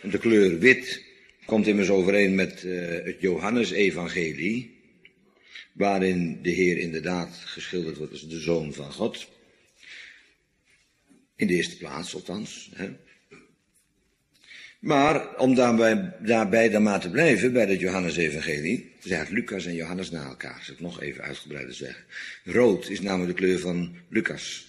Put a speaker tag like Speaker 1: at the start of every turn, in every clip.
Speaker 1: De kleur wit komt immers overeen met het Johannesevangelie, waarin de Heer inderdaad geschilderd wordt als de Zoon van God. In de eerste plaats althans. Hè. Maar om daarbij dan maar te blijven bij het Johannesevangelie, zegt Lucas en Johannes na elkaar, zal ik nog even uitgebreider zeggen. Rood is namelijk de kleur van Lucas.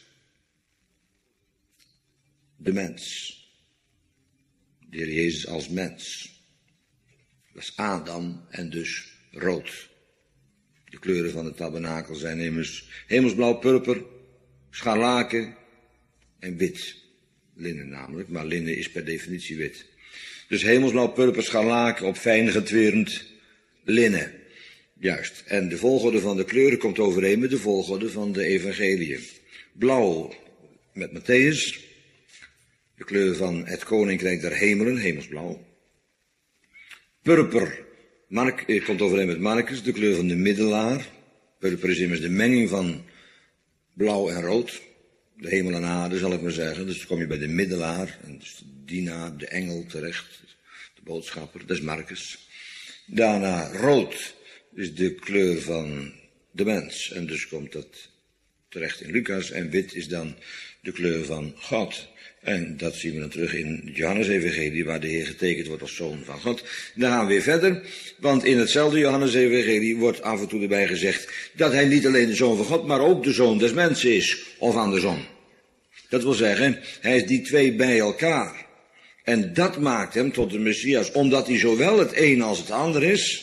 Speaker 1: De mens. De Heer Jezus als mens. Dat is Adam en dus rood. De kleuren van het tabernakel zijn immers hemelsblauw, purper, scharlaken en wit. Linnen namelijk, maar linnen is per definitie wit. Dus hemelsblauw, purper, scharlaken op fijn getwerend linnen. Juist. En de volgorde van de kleuren komt overeen met de volgorde van de evangeliën. Blauw met Matthäus. De kleur van het koninkrijk der hemelen, hemelsblauw. Purper komt overeen met Marcus, de kleur van de middelaar. Purper is immers de menging van blauw en rood. De hemel en aarde, zal ik maar zeggen. Dus dan kom je bij de middelaar, en dus de dienaar, de engel terecht, de boodschapper, dat is Marcus. Daarna rood is de kleur van de mens, en dus komt dat terecht in Lucas. En wit is dan de kleur van God. En dat zien we dan terug in het Johannesevangelie, waar de Heer getekend wordt als Zoon van God. En dan gaan we weer verder, want in hetzelfde Johannesevangelie wordt af en toe erbij gezegd dat hij niet alleen de Zoon van God, maar ook de Zoon des mensen is, of andersom. Dat wil zeggen, hij is die twee bij elkaar. En dat maakt hem tot de Messias, omdat hij zowel het een als het ander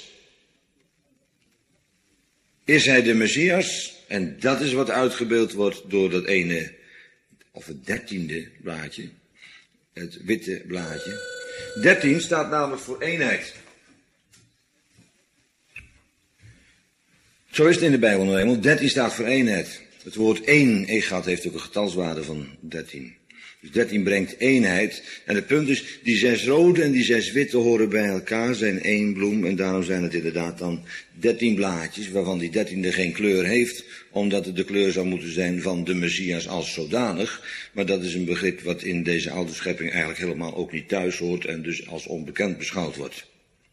Speaker 1: is hij de Messias. En dat is wat uitgebeeld wordt door dat ene, of het 13e blaadje, het witte blaadje. 13 staat namelijk voor eenheid. Zo is het in de Bijbel nou eenmaal. 13 staat voor eenheid. Het woord één, egat, heeft ook een getalswaarde van 13. Dus 13 brengt eenheid. En het punt is, die 6 rode en die 6 witte horen bij elkaar, zijn één bloem. En daarom zijn het inderdaad dan 13 blaadjes, waarvan die 13e geen kleur heeft, omdat het de kleur zou moeten zijn van de Messias als zodanig. Maar dat is een begrip wat in deze oude schepping eigenlijk helemaal ook niet thuis hoort en dus als onbekend beschouwd wordt.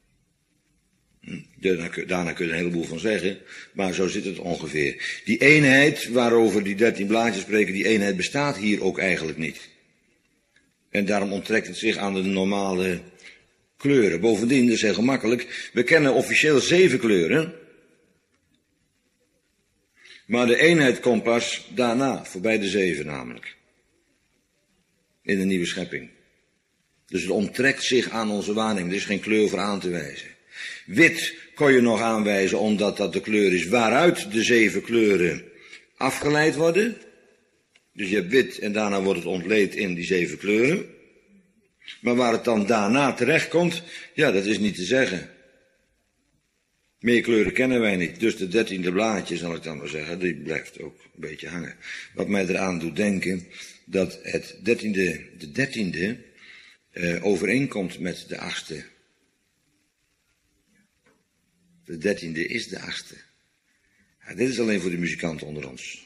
Speaker 1: Daarna kun je een heleboel van zeggen, maar zo zit het ongeveer. Die eenheid waarover die 13 blaadjes spreken, die eenheid bestaat hier ook eigenlijk niet. En daarom onttrekt het zich aan de normale kleuren. Bovendien, dat is heel gemakkelijk, we kennen officieel 7 kleuren. Maar de eenheid komt pas daarna, voorbij de 7 namelijk. In de nieuwe schepping. Dus het onttrekt zich aan onze waarneming, er is geen kleur voor aan te wijzen. Wit kon je nog aanwijzen omdat dat de kleur is waaruit de 7 kleuren afgeleid worden. Dus je hebt wit en daarna wordt het ontleed in die 7 kleuren. Maar waar het dan daarna terechtkomt, ja, dat is niet te zeggen. Meer kleuren kennen wij niet. Dus de 13e blaadje, zal ik dan maar zeggen, die blijft ook een beetje hangen. Wat mij eraan doet denken dat het de 13e overeenkomt met de 8e. De 13e is de 8e. Ja, dit is alleen voor de muzikanten onder ons.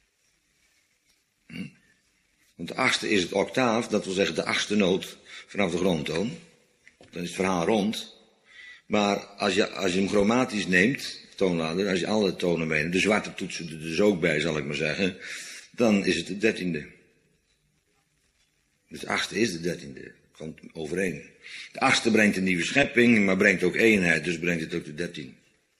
Speaker 1: Want de 8e is het octaaf, dat wil zeggen de 8e noot vanaf de grondtoon. Dan is het verhaal rond. Maar als je hem chromatisch neemt, toonladder, als je alle tonen meeneemt, de zwarte toetsen er dus ook bij, zal ik maar zeggen, dan is het de 13e. Dus de 8e is de 13e. Komt overeen. De 8e brengt een nieuwe schepping, maar brengt ook eenheid, dus brengt het ook de 13.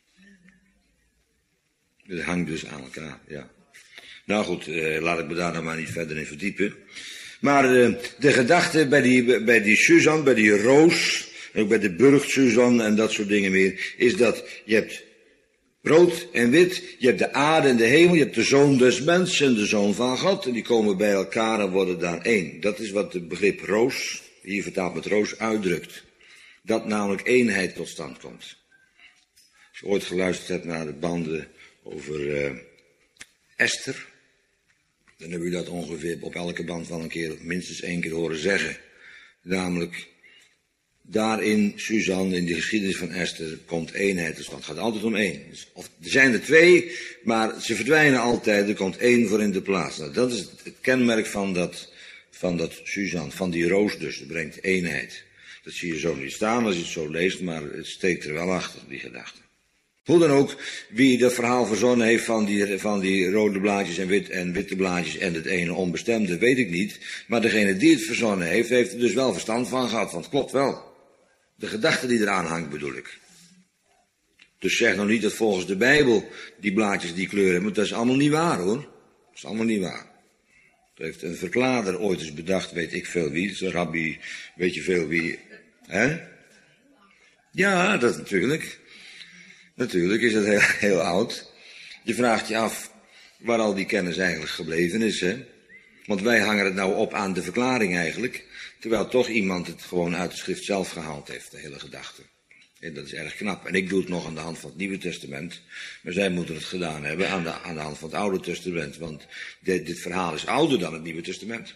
Speaker 1: Het hangt dus aan elkaar, ja. Nou goed, laat ik me daar nou maar niet verder in verdiepen. Maar de gedachte bij die Suzanne, bij die roos, ook bij de burcht Suzanne en dat soort dingen meer, is dat je hebt rood en wit, je hebt de aarde en de hemel, je hebt de zoon des mensen en de zoon van God, en die komen bij elkaar en worden daar één. Dat is wat het begrip roos, hier vertaald met roos, uitdrukt. Dat namelijk eenheid tot stand komt. Als je ooit geluisterd hebt naar de banden over Esther, dan heb je dat ongeveer op elke band wel een keer, minstens 1 keer horen zeggen. Namelijk, daarin, Suzanne, in de geschiedenis van Esther, komt eenheid tot stand. Het gaat altijd om 1. Of, er zijn er 2, maar ze verdwijnen altijd, er komt 1 voor in de plaats. Nou, dat is het kenmerk van dat Suzanne, van die roos dus, dat brengt eenheid. Dat zie je zo niet staan als je het zo leest, maar het steekt er wel achter, die gedachte. Hoe dan ook, wie dat verhaal verzonnen heeft van die rode blaadjes en witte blaadjes en het ene onbestemde, weet ik niet. Maar degene die het verzonnen heeft er dus wel verstand van gehad, want het klopt wel. De gedachte die eraan hangt bedoel ik. Dus zeg nou niet dat volgens de Bijbel die blaadjes die kleur hebben, dat is allemaal niet waar hoor. Dat is allemaal niet waar. Dat heeft een verklaarder ooit eens bedacht, weet ik veel wie, zo'n rabbi, weet je veel wie. Hè? Ja, dat natuurlijk. Natuurlijk is dat heel oud. Je vraagt je af waar al die kennis eigenlijk gebleven is, hè? Want wij hangen het nou op aan de verklaring eigenlijk, terwijl toch iemand het gewoon uit de schrift zelf gehaald heeft, de hele gedachte. En dat is erg knap. En ik doe het nog aan de hand van het Nieuwe Testament, maar zij moeten het gedaan hebben aan de hand van het Oude Testament, want dit verhaal is ouder dan het Nieuwe Testament.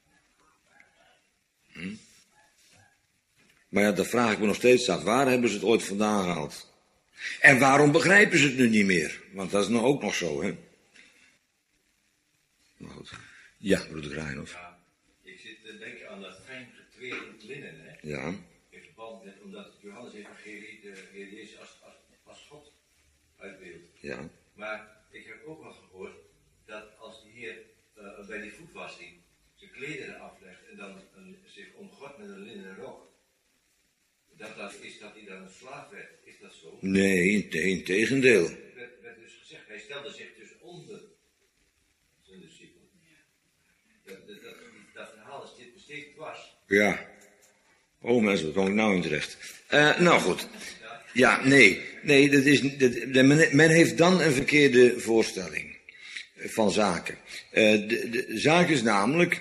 Speaker 1: Maar ja, dat vraag ik me nog steeds af. Waar hebben ze het ooit vandaan gehaald? En waarom begrijpen ze het nu niet meer? Want dat is nou ook nog zo, hè? Maar goed. Ja, broeder Reinhoff.
Speaker 2: Ja, ik zit te denken aan dat fijn getweerd linnen, hè?
Speaker 1: Ja.
Speaker 2: In verband met, omdat het Johannes-evangelie de Heer Jezus als God uitbeeldt.
Speaker 1: Ja.
Speaker 2: Maar ik heb ook wel gehoord dat als de Heer bij die voetwassing zijn klederen aflegt en dan zich omgort met een linnen rok, dat hij dan een slaaf werd. Is dat zo?
Speaker 1: Nee, in tegendeel.
Speaker 2: Werd dus gezegd, hij stelde zich dus onder zijn discipelen. Dat verhaal is dit besteed was.
Speaker 1: Ja. Oh mensen, waar kom ik nou in terecht? Nou goed. Ja, nee, men heeft dan een verkeerde voorstelling van zaken. De zaak is namelijk,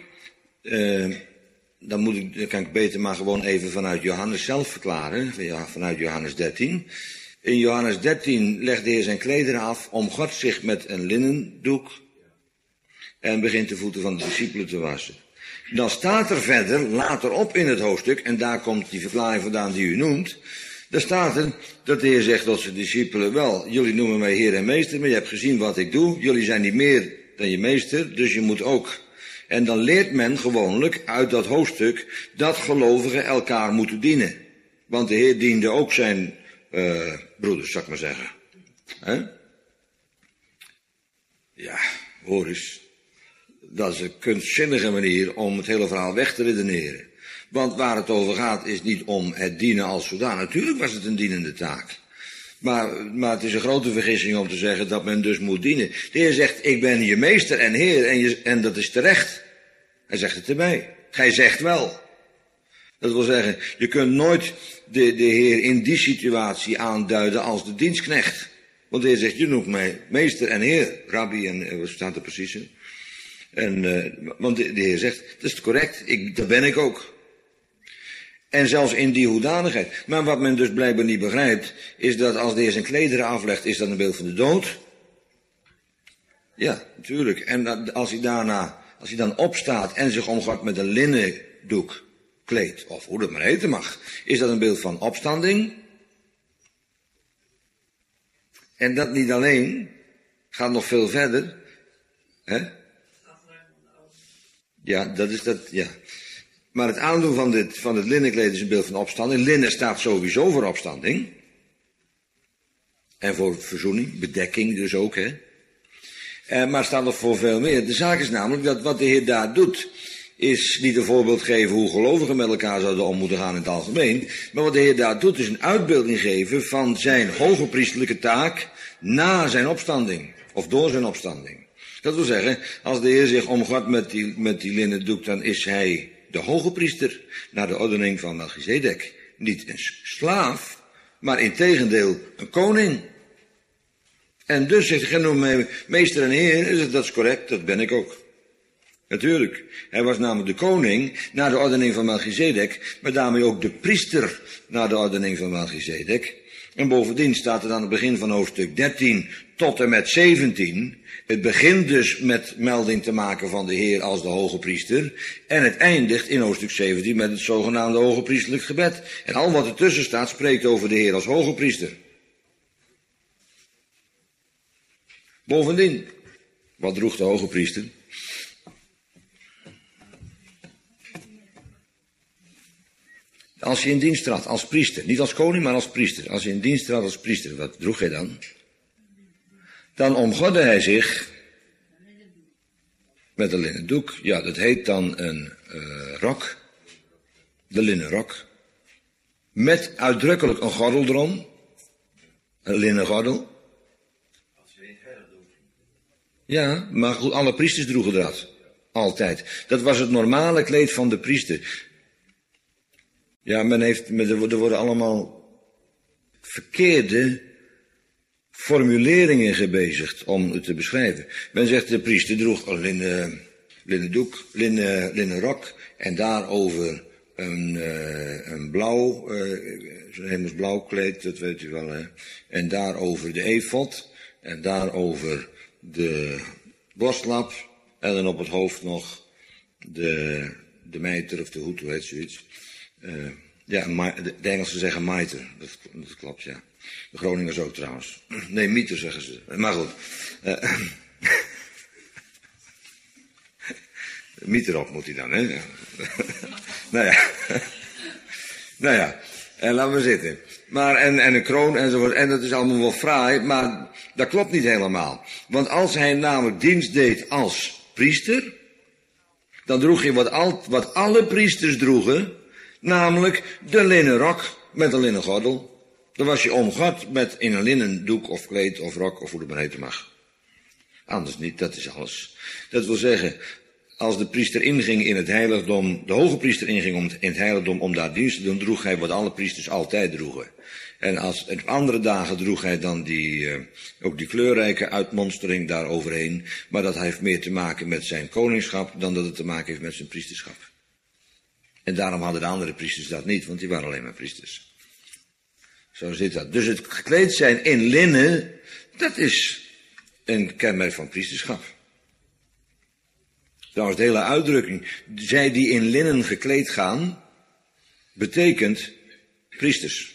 Speaker 1: dan kan ik beter maar gewoon even vanuit Johannes zelf verklaren, vanuit Johannes 13. In Johannes 13 legt de Heer zijn klederen af, omgort zich met een linnendoek en begint de voeten van de discipelen te wassen. Dan staat er verder, later op in het hoofdstuk, en daar komt die verklaring vandaan die u noemt, daar staat er dat de Heer zegt tot zijn discipelen, wel, jullie noemen mij Heer en Meester, maar je hebt gezien wat ik doe, jullie zijn niet meer dan je meester, dus je moet ook. En dan leert men gewoonlijk uit dat hoofdstuk dat gelovigen elkaar moeten dienen. Want de Heer diende ook zijn broeders, zal ik maar zeggen. Hè? Ja, hoor eens. Dat is een kunstzinnige manier om het hele verhaal weg te redeneren. Want waar het over gaat is niet om het dienen als zodanig. Natuurlijk was het een dienende taak. Maar het is een grote vergissing om te zeggen dat men dus moet dienen. De Heer zegt, ik ben je meester en Heer en dat is terecht. Hij zegt het erbij. Gij zegt wel. Dat wil zeggen, je kunt nooit de Heer in die situatie aanduiden als de dienstknecht. Want de Heer zegt, je noemt mij meester en Heer. Rabbi en wat staat er precies in? Want de Heer zegt, dat is correct, dat ben ik ook. En zelfs in die hoedanigheid. Maar wat men dus blijkbaar niet begrijpt, is dat als de Heer zijn klederen aflegt, is dat een beeld van de dood? Ja, natuurlijk. En als hij dan opstaat en zich omgort met een linnen doek, kleed, of hoe dat maar heten mag, is dat een beeld van opstanding? En dat niet alleen, gaat nog veel verder. Hè? Ja, dat is dat, ja. Maar het aandoen van het linnenkleed is een beeld van opstanding. Linnen staat sowieso voor opstanding. En voor verzoening, bedekking dus ook, hè. Maar het staat nog voor veel meer. De zaak is namelijk dat wat de Heer daar doet, is niet een voorbeeld geven hoe gelovigen met elkaar zouden om moeten gaan in het algemeen. Maar wat de Heer daar doet, is een uitbeelding geven van zijn hoge priestelijke taak na zijn opstanding. Of door zijn opstanding. Dat wil zeggen, als de Heer zich omgort met die linnen doek, dan is hij de hoge priester naar de ordening van Melchizedek. Niet een slaaf, maar integendeel een koning. En dus zegt hij, noem mij meester en heer, dat is correct, dat ben ik ook. Natuurlijk, hij was namelijk de koning naar de ordening van Melchizedek, maar daarmee ook de priester naar de ordening van Melchizedek. En bovendien staat er aan het begin van hoofdstuk 13 tot en met 17... Het begint dus met melding te maken van de Heer als de hoge priester. En het eindigt in hoofdstuk 17 met het zogenaamde hoge priesterlijk gebed. En al wat ertussen staat spreekt over de Heer als hoge priester. Bovendien, wat droeg de hoge priester? Als je in dienst trad als priester, niet als koning, maar als priester. Als je in dienst trad als priester, wat droeg hij dan? Dan omgordde hij zich met een linnen doek. Ja, dat heet dan een rok. De linnen rok. Met uitdrukkelijk een gordel erom. Een linnen gordel. Ja, maar goed, alle priesters droegen dat. Altijd. Dat was het normale kleed van de priester. Ja, er worden allemaal verkeerde formuleringen gebezigd om het te beschrijven. Men zegt de priester droeg een linnen doek, linnen rok en daarover een blauw, zo'n hemelsblauw kleed, dat weet u wel, hè. En daarover de efod en daarover de borstlap en dan op het hoofd nog de mijter of de hoed, hoe heet zoiets. De Engelsen zeggen mijter, dat klopt, ja. De Groningers ook trouwens. Nee, mieter zeggen ze. Maar goed. Mieter op moet hij dan, hè. Nou ja, en laten we zitten. Maar, en een kroon enzovoort, en dat is allemaal wel fraai, maar dat klopt niet helemaal. Want als hij namelijk dienst deed als priester, dan droeg hij wat alle priesters droegen, namelijk de linnen rok met een linnen gordel. Dan was je omgord met in een linnen doek of kleed of rok of hoe het maar heten mag. Anders niet, dat is alles. Dat wil zeggen, als de priester inging in het heiligdom, de hoge priester inging in het heiligdom om daar dienst te doen, droeg hij wat alle priesters altijd droegen. En op andere dagen droeg hij dan ook die kleurrijke uitmonstering daar overheen. Maar dat heeft meer te maken met zijn koningschap dan dat het te maken heeft met zijn priesterschap. En daarom hadden de andere priesters dat niet, want die waren alleen maar priesters. Zo zit dat. Dus het gekleed zijn in linnen, dat is een kenmerk van priesterschap. Trouwens, de hele uitdrukking, zij die in linnen gekleed gaan, betekent priesters.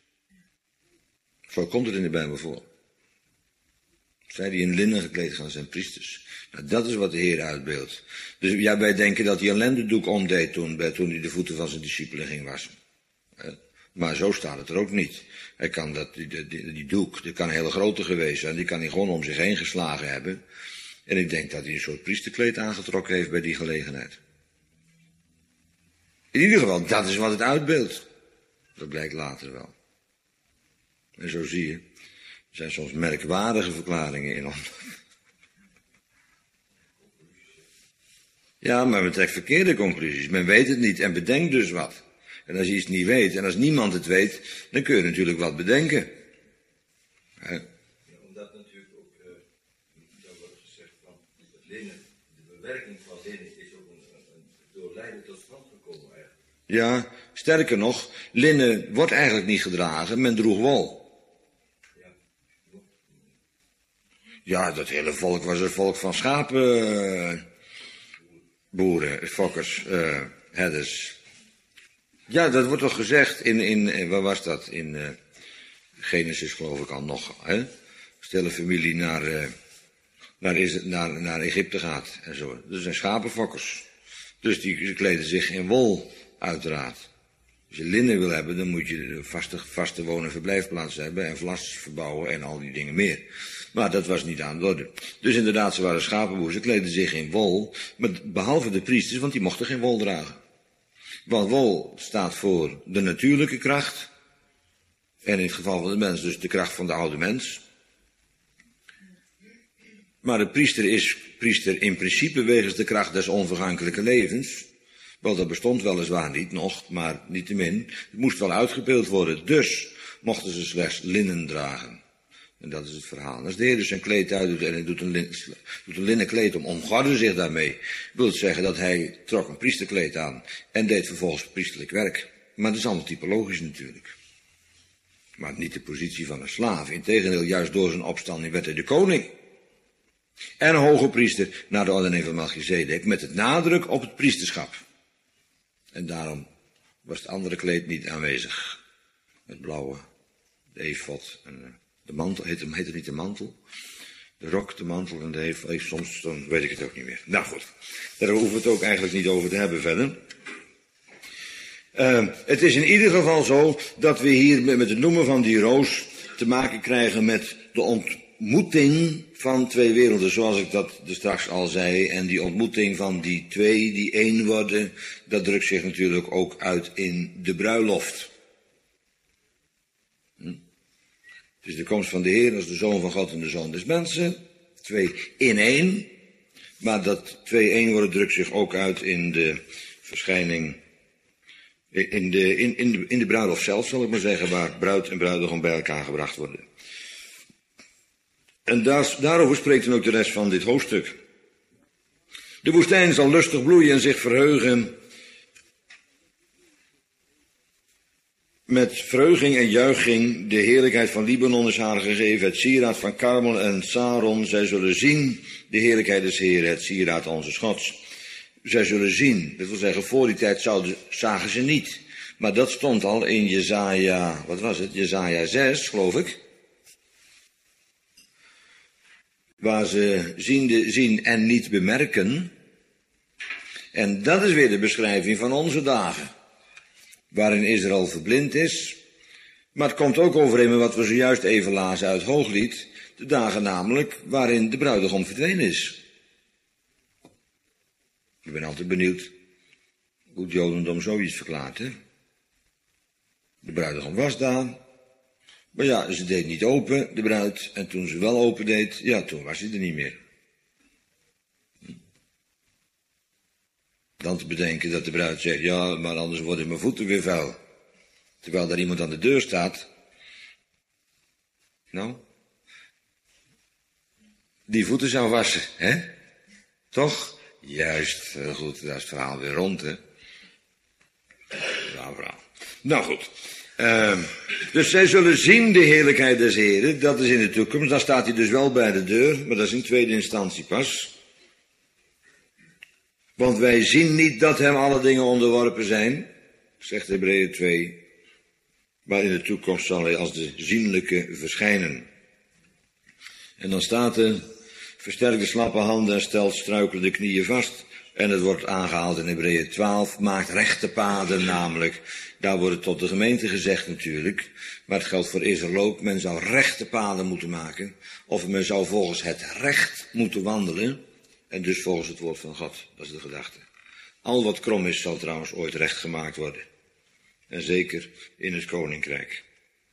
Speaker 1: Zo komt het in de Bijbel voor. Zij die in linnen gekleed gaan, zijn priesters. Nou, dat is wat de Heer uitbeeldt. Dus ja, wij denken dat hij een lendendoek omdeed toen hij de voeten van zijn discipelen ging wassen. Maar zo staat het er ook niet. Hij kan die doek, dat kan een hele grote geweest zijn, die kan hij gewoon om zich heen geslagen hebben. En ik denk dat hij een soort priesterkleed aangetrokken heeft bij die gelegenheid. In ieder geval, dat is wat het uitbeeldt. Dat blijkt later wel. En zo zie je, er zijn soms merkwaardige verklaringen in ons. Ja, maar men trekt verkeerde conclusies. Men weet het niet en bedenkt dus wat. En als je iets niet weet, en als niemand het weet, dan kun je natuurlijk wat bedenken.
Speaker 2: Ja, omdat natuurlijk ook, daar wordt gezegd van, het linnen, de bewerking van linnen is ook door lijden tot stand gekomen eigenlijk.
Speaker 1: Ja, sterker nog, linnen wordt eigenlijk niet gedragen, men droeg wol. Ja, dat hele volk was een volk van schapenboeren, fokkers, herders. Ja, dat wordt toch gezegd in waar was dat? In Genesis geloof ik al nog, hè? Als de hele familie naar Egypte gaat en zo. Dat zijn schapenfokkers. Dus die kleden zich in wol, uiteraard. Als je linnen wil hebben, dan moet je een vaste woon- en verblijfplaats hebben en vlas verbouwen en al die dingen meer. Maar dat was niet aan de orde. Dus inderdaad, ze waren schapenboeren, ze kleden zich in wol, maar behalve de priesters, want die mochten geen wol dragen. Want wol staat voor de natuurlijke kracht, en in het geval van de mens dus de kracht van de oude mens. Maar de priester is priester in principe wegens de kracht des onvergankelijke levens. Wel, dat bestond weliswaar niet nog, maar niettemin. Het moest wel uitgebeeld worden, dus mochten ze slechts linnen dragen. En dat is het verhaal. Als de Heer dus zijn kleed uitdoet en hij doet een linnen kleed omgordde zich daarmee, wil het zeggen dat hij trok een priesterkleed aan en deed vervolgens priesterlijk werk. Maar dat is allemaal typologisch natuurlijk. Maar niet de positie van een slaaf. Integendeel, juist door zijn opstanding werd hij de koning. En een hoge priester naar de ordening van Melchizedek met het nadruk op het priesterschap. En daarom was het andere kleed niet aanwezig. Het blauwe, de efod en de mantel, heet het niet de mantel? De rok, de mantel en de efod, soms dan weet ik het ook niet meer. Nou goed, daar hoeven we het ook eigenlijk niet over te hebben verder. Het is in ieder geval zo dat we hier met het noemen van die roos te maken krijgen met de ontmoeting van twee werelden, zoals ik dat straks al zei. En die ontmoeting van die twee, die één worden, dat drukt zich natuurlijk ook uit in de bruiloft. Het is de komst van de Heer als de Zoon van God en de Zoon des mensen. Twee in één. Maar dat twee één worden drukt zich ook uit in de verschijning, in de bruiloft zelf, zal ik maar zeggen, waar bruid en bruidegom bij elkaar gebracht worden. En daarover spreekt dan ook de rest van dit hoofdstuk. De woestijn zal lustig bloeien en zich verheugen. Met verheuging en juiching, de heerlijkheid van Libanon is haar gegeven, het sieraad van Karmel en Saron. Zij zullen zien de heerlijkheid des Heren, het sieraad onze Gods. Zij zullen zien, dat wil zeggen, voor die tijd zagen ze niet. Maar dat stond al in Jesaja, wat was het? Jesaja 6, geloof ik. Waar ze zien en niet bemerken. En dat is weer de beschrijving van onze dagen. Waarin Israël verblind is. Maar het komt ook overeen met wat we zojuist even lazen uit Hooglied. De dagen namelijk waarin de bruidegom verdwenen is. Ik ben altijd benieuwd hoe het Jodendom zoiets verklaart, hè? De bruidegom was daar. Maar ja, ze deed niet open, de bruid. En toen ze wel open deed, ja, toen was ze er niet meer. Dan te bedenken dat de bruid zegt, ja, maar anders worden mijn voeten weer vuil. Terwijl daar iemand aan de deur staat. Nou, die voeten zou wassen, hè? Toch? Juist, goed, daar is het verhaal weer rond, hè? Nou, verhaal. Nou goed. Dus zij zullen zien de heerlijkheid des Heren, dat is in de toekomst. Dan staat hij dus wel bij de deur, maar dat is in tweede instantie pas. Want wij zien niet dat hem alle dingen onderworpen zijn, zegt Hebreeën 2. Maar in de toekomst zal hij als de zienlijke verschijnen. En dan staat er, versterk de slappe handen en stelt struikelende knieën vast. En het wordt aangehaald in Hebreeën 12, maakt rechte paden namelijk. Daar wordt het tot de gemeente gezegd natuurlijk. Maar het geldt voor Israël ook. Men zou rechte paden moeten maken. Of men zou volgens het recht moeten wandelen. En dus volgens het woord van God. Dat is de gedachte. Al wat krom is zal trouwens ooit recht gemaakt worden. En zeker in het koninkrijk.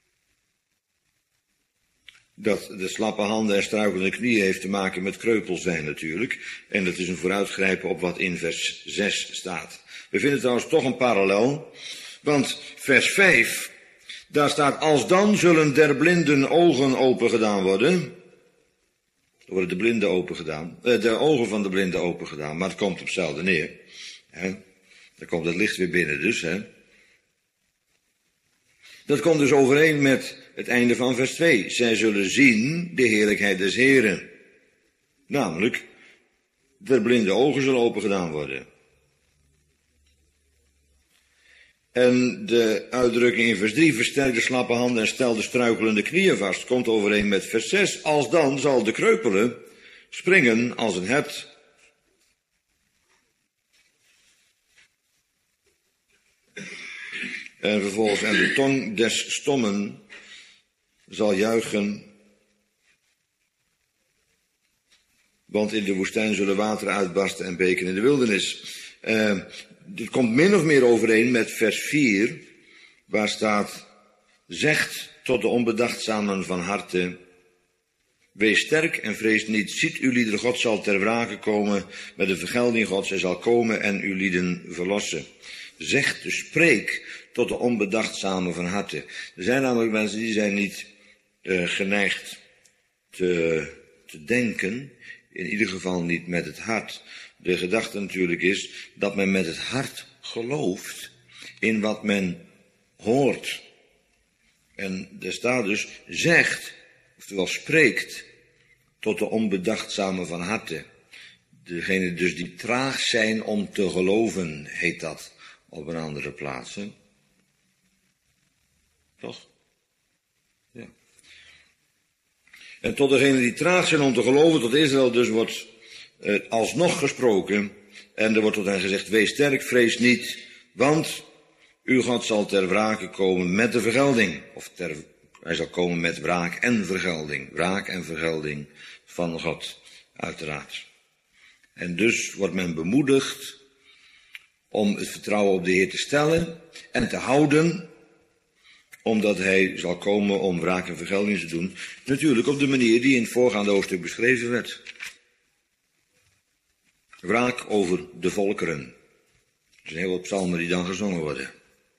Speaker 1: Dat de slappe handen en struikelende knieën heeft te maken met kreupel zijn natuurlijk. En dat is een vooruitgrijpen op wat in vers 6 staat. We vinden trouwens toch een parallel. Want vers 5, daar staat, alsdan zullen der blinden ogen open gedaan worden. Er worden de blinden open gedaan. De ogen van de blinden open gedaan. Maar het komt op hetzelfde neer. Hè? Dan komt het licht weer binnen dus. Hè? Dat komt dus overeen met het einde van vers 2. Zij zullen zien de heerlijkheid des Heren. Namelijk, der blinde ogen zullen open gedaan worden. En de uitdrukking in vers 3, versterk de slappe handen en stel de struikelende knieën vast, komt overeen met vers 6. Alsdan zal de kreupele springen als een hert. En vervolgens, en de tong des stommen zal juichen, want in de woestijn zullen wateren uitbarsten en beken in de wildernis. Dit komt min of meer overeen met vers 4, waar staat, zegt tot de onbedachtzamen van harte, wees sterk en vrees niet, ziet uw lieden, God zal ter wrake komen met de vergelding Gods, hij zal komen en uw lieden verlossen. Zegt, dus spreek tot de onbedachtzamen van harte. Er zijn namelijk mensen die zijn niet geneigd te denken, in ieder geval niet met het hart. De gedachte natuurlijk is dat men met het hart gelooft in wat men hoort. En er staat dus, zegt, oftewel spreekt, tot de onbedachtzamen van harte. Degene dus die traag zijn om te geloven, heet dat op een andere plaats. Hè? Toch? Ja. En tot degene die traag zijn om te geloven, tot Israël dus wordt alsnog gesproken. En er wordt tot hen gezegd, wees sterk, vrees niet, want Uw God zal ter wrake komen met de vergelding. Hij zal komen met wraak en vergelding. Wraak en vergelding van God, uiteraard. En dus wordt men bemoedigd om het vertrouwen op de Heer te stellen en te houden, omdat hij zal komen om wraak en vergelding te doen. Natuurlijk op de manier die in het voorgaande hoofdstuk beschreven werd. Wraak over de volkeren. Er zijn heel wat psalmen die dan gezongen worden.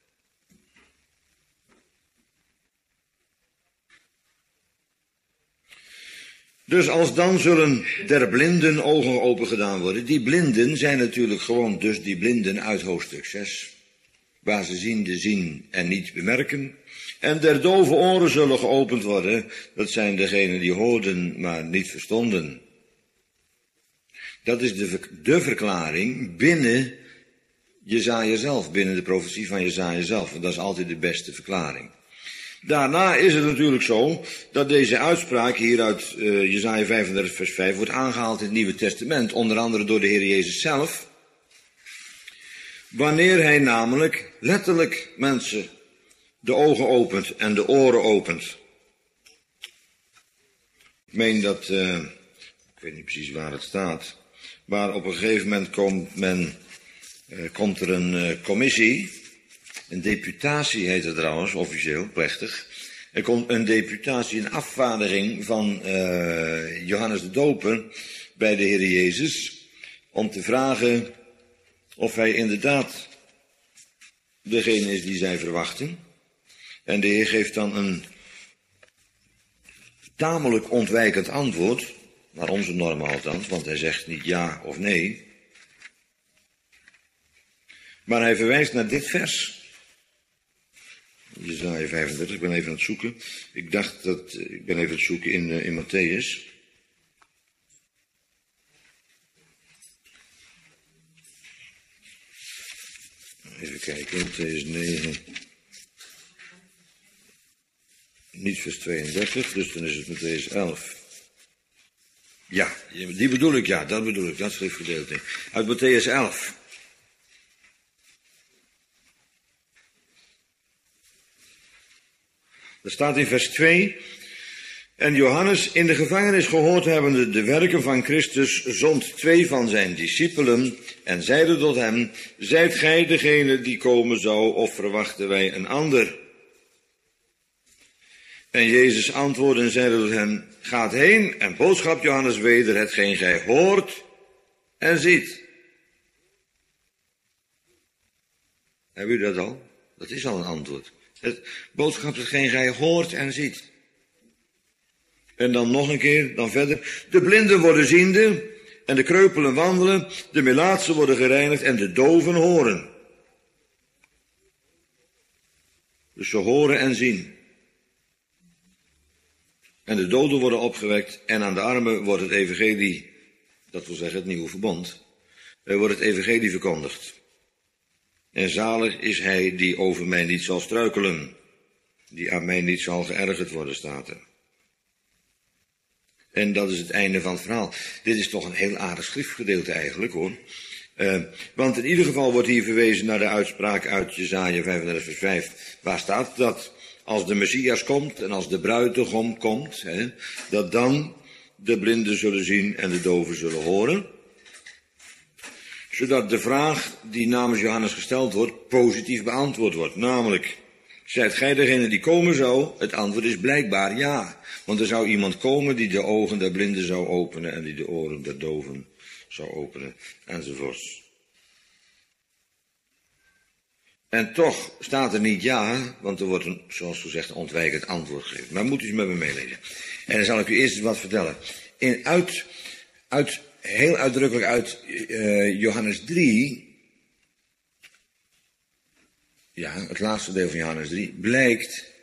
Speaker 1: Dus als dan zullen der blinden ogen open gedaan worden. Die blinden zijn natuurlijk gewoon dus die blinden uit hoofdstuk 6. Waar ze zien en niet bemerken. En der dove oren zullen geopend worden. Dat zijn degenen die hoorden maar niet verstonden. Dat is de verklaring binnen Jesaja zelf, binnen de profetie van Jesaja zelf. En dat is altijd de beste verklaring. Daarna is het natuurlijk zo dat deze uitspraak hier uit Jesaja 35 vers 5 wordt aangehaald in het Nieuwe Testament. Onder andere door de Heer Jezus zelf. Wanneer hij namelijk letterlijk mensen de ogen opent en de oren opent. Ik meen dat, ik weet niet precies waar het staat, maar op een gegeven moment komt er een commissie, een deputatie heet het trouwens, officieel, plechtig. Er komt een deputatie, een afvaardiging van Johannes de Doper bij de Heer Jezus, om te vragen of hij inderdaad degene is die zij verwachten. En de Heer geeft dan een tamelijk ontwijkend antwoord, naar onze normen althans, want hij zegt niet ja of nee. Maar hij verwijst naar dit vers. Jesaja 35, ik ben even aan het zoeken. Ik ben even aan het zoeken in Matthäus. Even kijken, Matthäus 9. Niet vers 32, dus dan is het Matthäus 11. Ja, die bedoel ik, ja, dat bedoel ik, dat schriftgedeelte. Uit Matthäus 11. Er staat in vers 2. En Johannes, in de gevangenis gehoord hebbende de werken van Christus, zond 2 van zijn discipelen en zeide tot hem: zijt gij degene die komen zou, of verwachten wij een ander? En Jezus antwoordde en zeide tot hem: gaat heen en boodschap Johannes weder hetgeen gij hoort en ziet. Hebben u dat al? Dat is al een antwoord. Het boodschap hetgeen gij hoort en ziet. En dan nog een keer, dan verder. De blinden worden ziende en de kreupelen wandelen. De melaatsen worden gereinigd en de doven horen. Dus ze horen en zien. En de doden worden opgewekt en aan de armen wordt het evangelie, dat wil zeggen het nieuwe verbond, wordt het evangelie verkondigd. En zalig is hij die over mij niet zal struikelen, die aan mij niet zal geërgerd worden, staat er. En dat is het einde van het verhaal. Dit is toch een heel aardig schriftgedeelte eigenlijk, hoor. Want in ieder geval wordt hier verwezen naar de uitspraak uit Jesaja 35 vers 5. Waar staat dat als de Messias komt en als de bruidegom komt, dat dan de blinden zullen zien en de doven zullen horen. Zodat de vraag die namens Johannes gesteld wordt, positief beantwoord wordt. Namelijk, zijt gij degene die komen zou? Het antwoord is blijkbaar ja. Want er zou iemand komen die de ogen der blinden zou openen en die de oren der doven zou openen, enzovoorts. En toch staat er niet ja, want er wordt een, zoals gezegd, een ontwijkend antwoord gegeven. Maar moet u eens met me meelezen. En dan zal ik u eerst eens wat vertellen. Heel uitdrukkelijk uit Johannes 3, ja, het laatste deel van Johannes 3, blijkt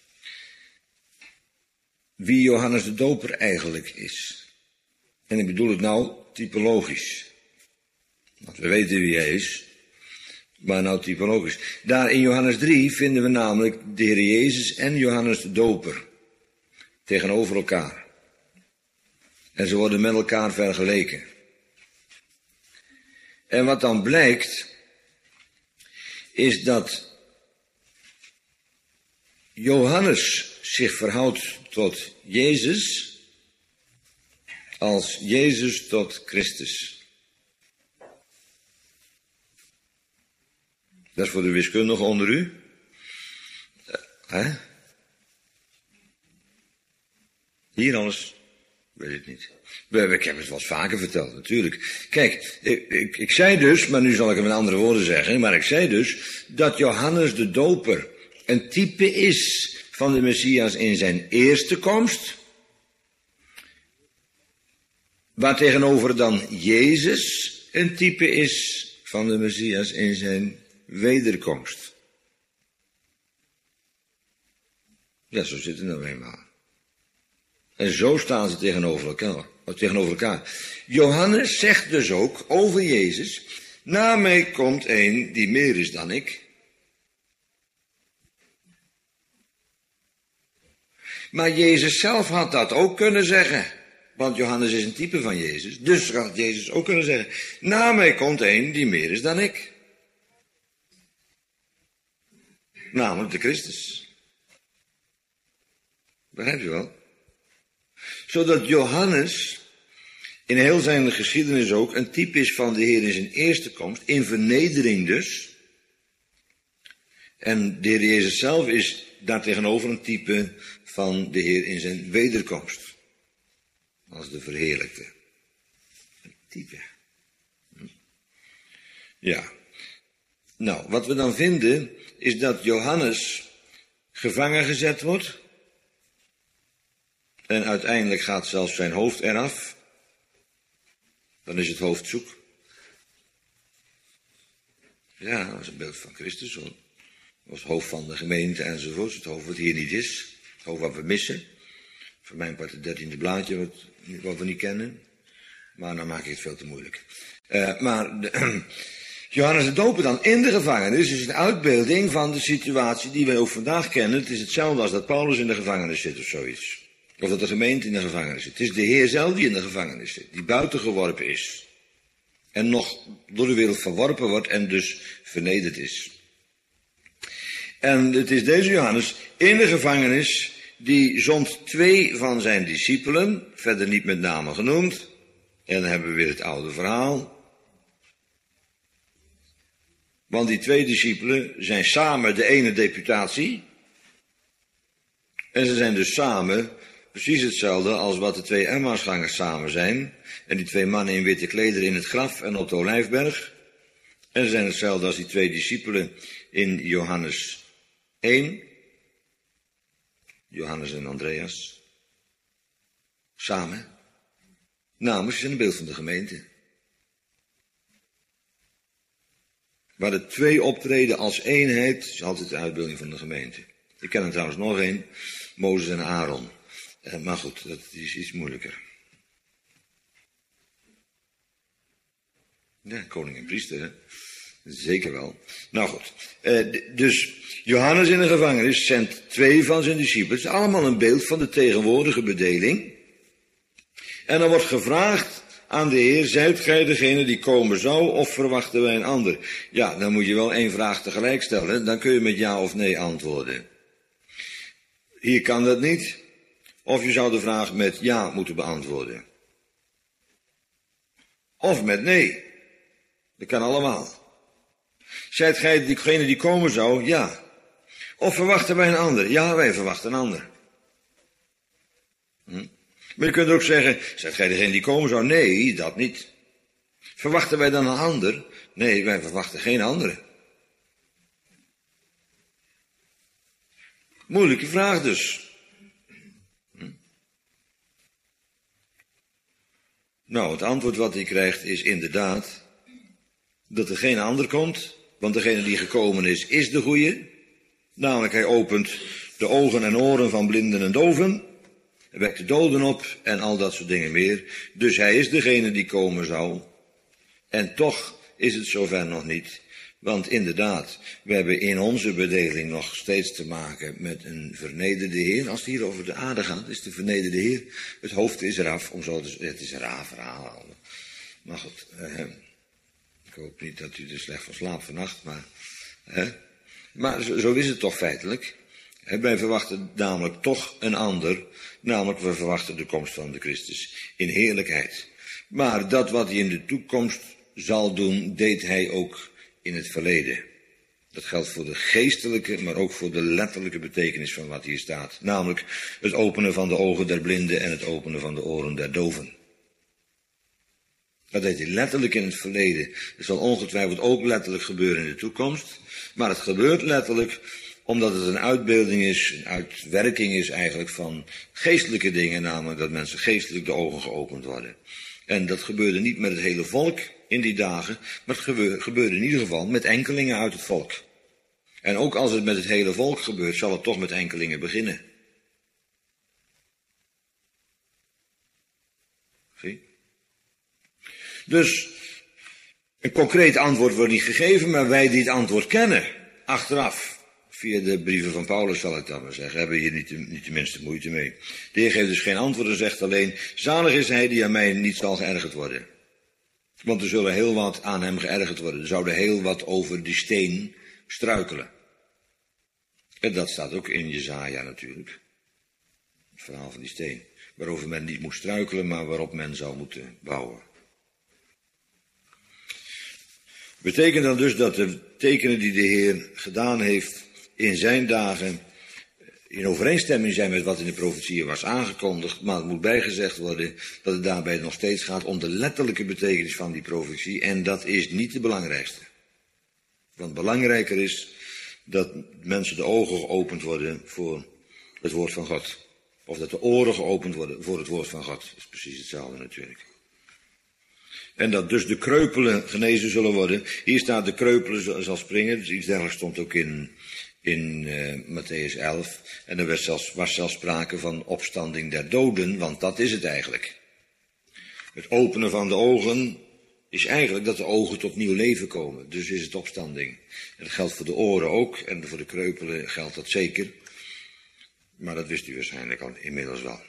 Speaker 1: wie Johannes de Doper eigenlijk is. En ik bedoel het nou typologisch. Want we weten wie hij is, maar nou typologisch. Daar in Johannes 3 vinden we namelijk de Heer Jezus en Johannes de Doper tegenover elkaar. En ze worden met elkaar vergeleken. En wat dan blijkt, is dat Johannes zich verhoudt tot Jezus als Jezus tot Christus. Dat is voor de wiskundigen onder u. Hier alles? Weet ik niet. Ik heb het wel eens vaker verteld, natuurlijk. Kijk, ik zei dus, maar nu zal ik het met andere woorden zeggen, maar ik zei dus dat Johannes de Doper een type is van de Messias in zijn eerste komst, waartegenover dan Jezus een type is van de Messias in zijn wederkomst. Ja, zo zit het nou eenmaal. En zo staan ze tegenover elkaar. Johannes zegt dus ook over Jezus: na mij komt een die meer is dan ik. Maar Jezus zelf had dat ook kunnen zeggen. Want Johannes is een type van Jezus. Dus had Jezus ook kunnen zeggen: na mij komt een die meer is dan ik. Namelijk de Christus. Begrijp je wel? Zodat Johannes in heel zijn geschiedenis ook een type is van de Heer in zijn eerste komst, in vernedering dus. En de Heer Jezus zelf is daartegenover een type van de Heer in zijn wederkomst. Als de verheerlijkte. Een type. Ja. Nou, wat we dan vinden is dat Johannes gevangen gezet wordt. En uiteindelijk gaat zelfs zijn hoofd eraf. Dan is het hoofd zoek. Ja, dat is een beeld van Christus hoor. Als hoofd van de gemeente enzovoort. Het hoofd wat hier niet is. Het hoofd wat we missen. Voor mijn part het 13e blaadje wat we niet kennen. Maar dan maak ik het veel te moeilijk. Johannes de Doper dan in de gevangenis is een uitbeelding van de situatie die wij ook vandaag kennen. Het is hetzelfde als dat Paulus in de gevangenis zit of zoiets. Of dat de gemeente in de gevangenis zit. Het is de Heer zelf die in de gevangenis zit. Die buiten geworpen is. En nog door de wereld verworpen wordt en dus vernederd is. En het is deze Johannes in de gevangenis die zond 2 van zijn discipelen, verder niet met name genoemd. En dan hebben we weer het oude verhaal. Want die 2 discipelen zijn samen de ene deputatie. En ze zijn dus samen precies hetzelfde als wat de 2 Emmausgangers samen zijn. En die 2 mannen in witte klederen in het graf en op de Olijfberg. En ze zijn hetzelfde als die 2 discipelen in Johannes 1. Johannes en Andreas. Samen. Namens zijn een beeld van de gemeente. Waar de 2 optreden als eenheid is altijd de uitbeelding van de gemeente. Ik ken er trouwens nog één. Mozes en Aaron. Maar goed, dat is iets moeilijker. Ja, koning en priester, hè? Zeker wel. Nou goed, dus Johannes in de gevangenis zendt 2 van zijn discipelen. Het is allemaal een beeld van de tegenwoordige bedeling. En dan wordt gevraagd aan de Heer: zijt gij degene die komen zou, of verwachten wij een ander? Ja, dan moet je wel 1 vraag tegelijk stellen. Dan kun je met ja of nee antwoorden. Hier kan dat niet. Of je zou de vraag met ja moeten beantwoorden. Of met nee. Dat kan allemaal. Zijt gij diegene die komen zou? Ja. Of verwachten wij een ander? Ja, wij verwachten een ander. Maar je kunt ook zeggen: zijt gij degene die komen zou? Nee, dat niet. Verwachten wij dan een ander? Nee, wij verwachten geen andere. Moeilijke vraag dus. Nou, het antwoord wat hij krijgt is inderdaad dat er geen ander komt, want degene die gekomen is de goeie. Namelijk, hij opent de ogen en oren van blinden en doven, hij wekt de doden op en al dat soort dingen meer. Dus hij is degene die komen zou. En toch is het zover nog niet. Want inderdaad, we hebben in onze bedeling nog steeds te maken met een vernederde Heer. Als het hier over de aarde gaat, is de vernederde Heer. Het hoofd is eraf, om zo te zeggen. Het is een raar verhaal. Maar goed, ik hoop niet dat u er slecht van slaapt vannacht, maar zo is het toch feitelijk. Wij verwachten namelijk toch een ander, namelijk we verwachten de komst van de Christus in heerlijkheid. Maar dat wat hij in de toekomst zal doen, deed hij ook in het verleden. Dat geldt voor de geestelijke, maar ook voor de letterlijke betekenis van wat hier staat. Namelijk het openen van de ogen der blinden en het openen van de oren der doven. Dat deed hij letterlijk in het verleden. Het zal ongetwijfeld ook letterlijk gebeuren in de toekomst. Maar het gebeurt letterlijk omdat het een uitbeelding is, een uitwerking is eigenlijk van geestelijke dingen. Namelijk dat mensen geestelijk de ogen geopend worden. En dat gebeurde niet met het hele volk in die dagen, maar het gebeurde in ieder geval met enkelingen uit het volk. En ook als het met het hele volk gebeurt, zal het toch met enkelingen beginnen. Zie? Dus een concreet antwoord wordt niet gegeven, maar wij die het antwoord kennen, achteraf, via de brieven van Paulus zal ik dan maar zeggen, hebben hier niet de minste moeite mee. De Heer geeft dus geen antwoord en zegt alleen, zalig is hij die aan mij niet zal geërgerd worden. Want er zullen heel wat aan hem geërgerd worden. Er zouden heel wat over die steen struikelen. En dat staat ook in Jesaja natuurlijk. Het verhaal van die steen. Waarover men niet moest struikelen, maar waarop men zou moeten bouwen. Betekent dan dus dat de tekenen die de Heer gedaan heeft in zijn dagen in overeenstemming zijn met wat in de profetieën was aangekondigd, maar het moet bijgezegd worden dat het daarbij nog steeds gaat om de letterlijke betekenis van die profetie en dat is niet de belangrijkste. Want belangrijker is dat mensen de ogen geopend worden voor het woord van God. Of dat de oren geopend worden voor het woord van God. Dat is precies hetzelfde natuurlijk. En dat dus de kreupelen genezen zullen worden. Hier staat de kreupelen zal springen. Dus iets dergelijks stond ook in Mattheüs 11. En er was zelfs sprake van opstanding der doden, want dat is het eigenlijk. Het openen van de ogen is eigenlijk dat de ogen tot nieuw leven komen. Dus is het opstanding. En dat geldt voor de oren ook. En voor de kreupelen geldt dat zeker. Maar dat wist u waarschijnlijk al inmiddels wel.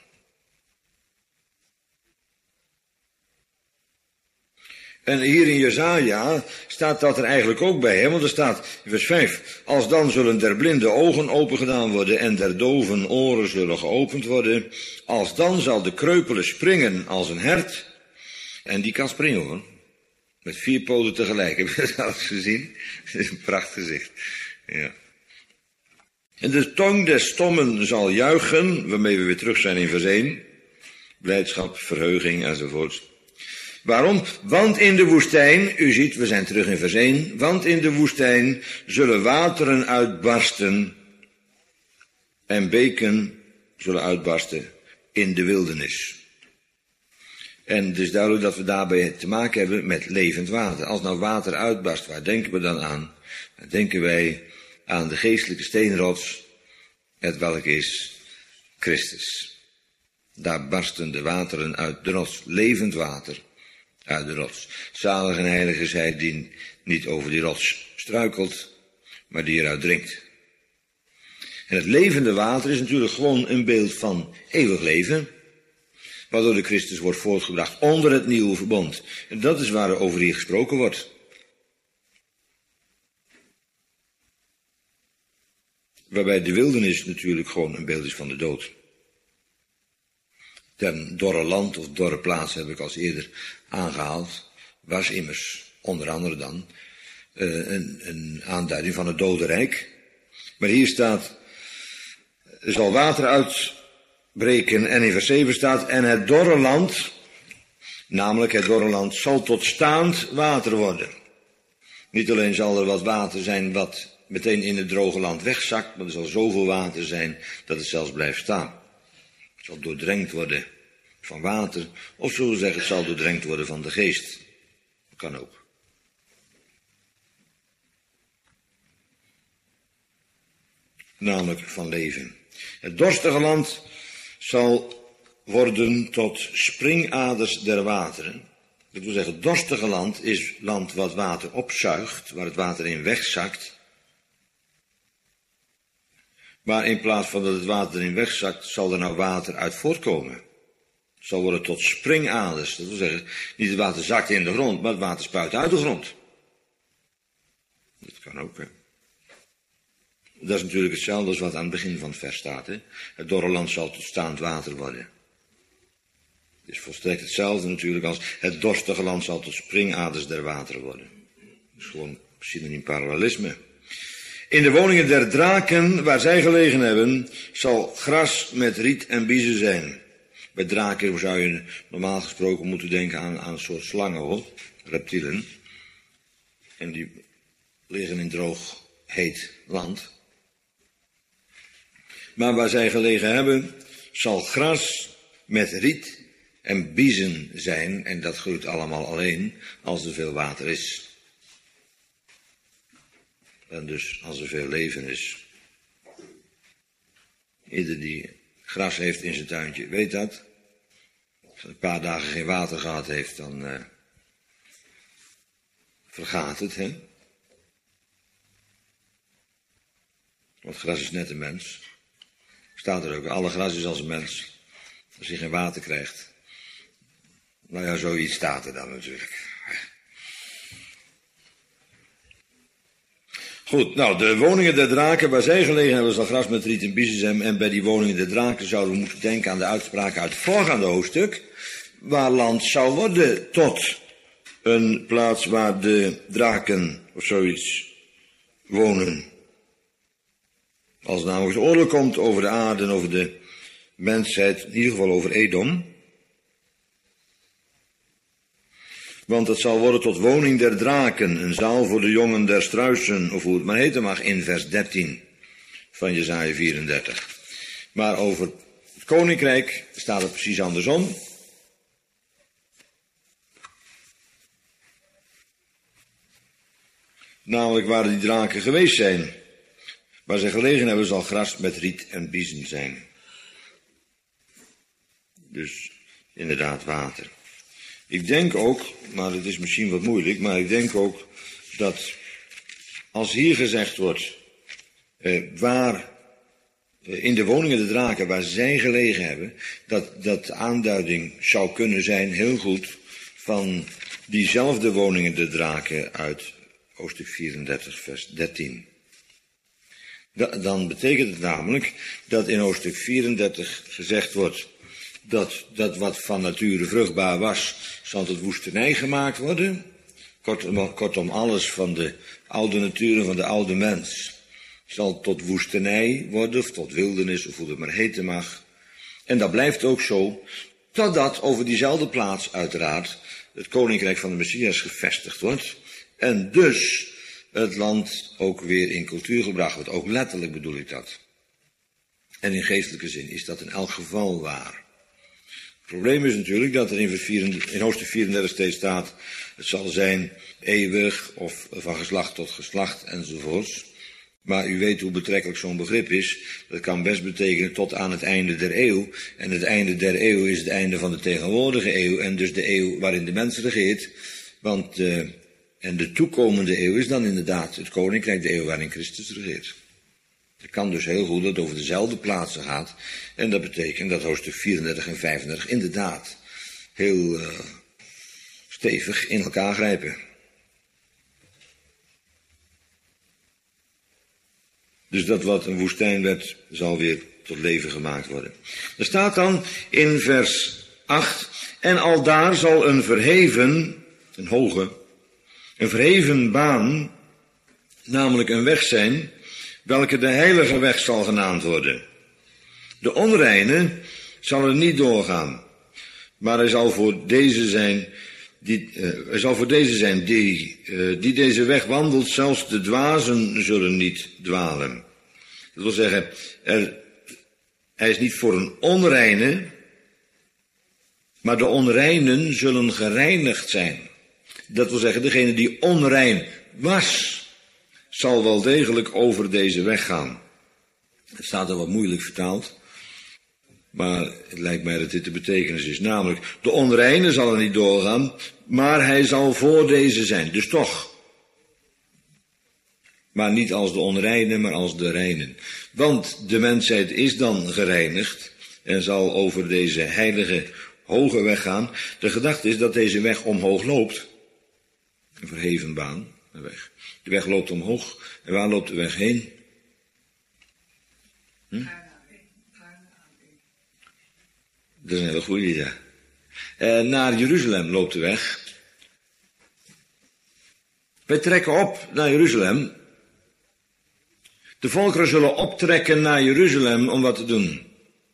Speaker 1: En hier in Jesaja staat dat er eigenlijk ook bij, hè? Want er staat in vers 5, als dan zullen der blinde ogen opengedaan worden en der doven oren zullen geopend worden, als dan zal de kreupele springen als een hert, en die kan springen hoor, met 4 poten tegelijk, heb je dat al eens gezien? Dat is een prachtig gezicht, ja. En de tong des stommen zal juichen, waarmee we weer terug zijn in vers 1, blijdschap, verheuging enzovoort. Waarom? Want in de woestijn, u ziet, we zijn terug in vers 1, want in de woestijn zullen wateren uitbarsten en beken zullen uitbarsten in de wildernis. En het is duidelijk dat we daarbij te maken hebben met levend water. Als nou water uitbarst, waar denken we dan aan? Dan denken wij aan de geestelijke steenrots, het welk is Christus. Daar barsten de wateren uit de rots, levend water uit de rots. Zalig en heilig is hij die niet over die rots struikelt, maar die eruit drinkt. En het levende water is natuurlijk gewoon een beeld van eeuwig leven, waardoor de Christus wordt voortgebracht onder het nieuwe verbond. En dat is waarover hier gesproken wordt. Waarbij de wildernis natuurlijk gewoon een beeld is van de dood. Ten dorre land of dorre plaats heb ik als eerder aangehaald, was immers onder andere dan een aanduiding van het dodenrijk. Maar hier staat, er zal water uitbreken en in vers 7 staat, en het dorre land, namelijk het dorre land, zal tot staand water worden. Niet alleen zal er wat water zijn wat meteen in het droge land wegzakt, maar er zal zoveel water zijn dat het zelfs blijft staan. Het zal doordrenkt worden van water, of zullen we zeggen, het zal doordrenkt worden van de geest. Dat kan ook. Namelijk van leven. Het dorstige land zal worden tot springaders der wateren. Dat wil zeggen, het dorstige land is land wat water opzuigt, waar het water in wegzakt. Maar in plaats van dat het water erin wegzakt, zal er nou water uit voortkomen. Het zal worden tot springaders. Dat wil zeggen, niet het water zakt in de grond, maar het water spuit uit de grond. Dat kan ook, hè. Dat is natuurlijk hetzelfde als wat aan het begin van het vers staat. Hè? Het dorre land zal tot staand water worden. Het is volstrekt hetzelfde natuurlijk als het dorstige land zal tot springaders der wateren worden. Dat is gewoon synoniem parallelisme. In de woningen der draken, waar zij gelegen hebben, zal gras met riet en biezen zijn. Bij draken zou je normaal gesproken moeten denken aan een soort slangen, hoor. Reptielen. En die liggen in droog, heet land. Maar waar zij gelegen hebben, zal gras met riet en biezen zijn. En dat groeit allemaal alleen als er veel water is. En dus als er veel leven is. Ieder die gras heeft in zijn tuintje weet dat. Als hij een paar dagen geen water gehad heeft, dan vergaat het, hè. Want gras is net een mens. Staat er ook, alle gras is als een mens. Als hij geen water krijgt. Nou ja, zoiets staat er dan natuurlijk. Goed, nou, de woningen der draken, waar zij gelegen hebben, zal gras met riet en biezen zijn. En bij die woningen der draken zouden we moeten denken aan de uitspraak uit het voorgaande hoofdstuk. Waar land zou worden tot een plaats waar de draken of zoiets wonen. Als namelijk het oorlog komt over de aarde en over de mensheid, in ieder geval over Edom. Want het zal worden tot woning der draken, een zaal voor de jongen der struisen, of hoe het maar heten mag, in vers 13 van Jesaja 34. Maar over het koninkrijk staat het precies andersom. Namelijk waar die draken geweest zijn. Waar ze gelegen hebben zal gras met riet en biezen zijn. Dus inderdaad water. Ik denk ook, maar het is misschien wat moeilijk, maar ik denk ook dat als hier gezegd wordt, waar in de woningen de draken waar zij gelegen hebben, dat de aanduiding zou kunnen zijn, heel goed, van diezelfde woningen de draken uit hoofdstuk 34 vers 13. Dan betekent het namelijk dat in hoofdstuk 34 gezegd wordt dat wat van nature vruchtbaar was, zal tot woestenij gemaakt worden. Kortom, alles van de oude natuur, van de oude mens, zal tot woestenij worden, of tot wildernis, of hoe het maar heten mag. En dat blijft ook zo, totdat over diezelfde plaats uiteraard het koninkrijk van de Messias gevestigd wordt. En dus het land ook weer in cultuur gebracht wordt. Ook letterlijk bedoel ik dat. En in geestelijke zin is dat in elk geval waar. Het probleem is natuurlijk dat er in hoofdstuk 34 steeds staat, het zal zijn eeuwig of van geslacht tot geslacht enzovoorts. Maar u weet hoe betrekkelijk zo'n begrip is. Dat kan best betekenen tot aan het einde der eeuw. En het einde der eeuw is het einde van de tegenwoordige eeuw. En dus de eeuw waarin de mens regeert. Want en de toekomende eeuw is dan inderdaad het koninkrijk, de eeuw waarin Christus regeert. Het kan dus heel goed dat het over dezelfde plaatsen gaat. En dat betekent dat hoofdstuk 34 en 35 inderdaad heel stevig in elkaar grijpen. Dus dat wat een woestijn werd, zal weer tot leven gemaakt worden. Er staat dan in vers 8, en aldaar zal een verheven baan, namelijk een weg zijn, welke de heilige weg zal genaamd worden. De onreine zal er niet doorgaan, maar hij zal voor deze zijn die deze weg wandelt, zelfs de dwazen zullen niet dwalen. Dat wil zeggen, hij is niet voor een onreine, maar de onreinen zullen gereinigd zijn. Dat wil zeggen, degene die onrein was, zal wel degelijk over deze weg gaan. Het staat er wat moeilijk vertaald, maar het lijkt mij dat dit de betekenis is. Namelijk, de onreine zal er niet doorgaan, maar hij zal voor deze zijn. Dus toch. Maar niet als de onreine, maar als de reinen. Want de mensheid is dan gereinigd en zal over deze heilige hoge weg gaan. De gedachte is dat deze weg omhoog loopt. Een verheven baan, een weg. De weg loopt omhoog. En waar loopt de weg heen? Dat is een hele goede idee. Naar Jeruzalem loopt de weg. Wij trekken op naar Jeruzalem. De volkeren zullen optrekken naar Jeruzalem om wat te doen.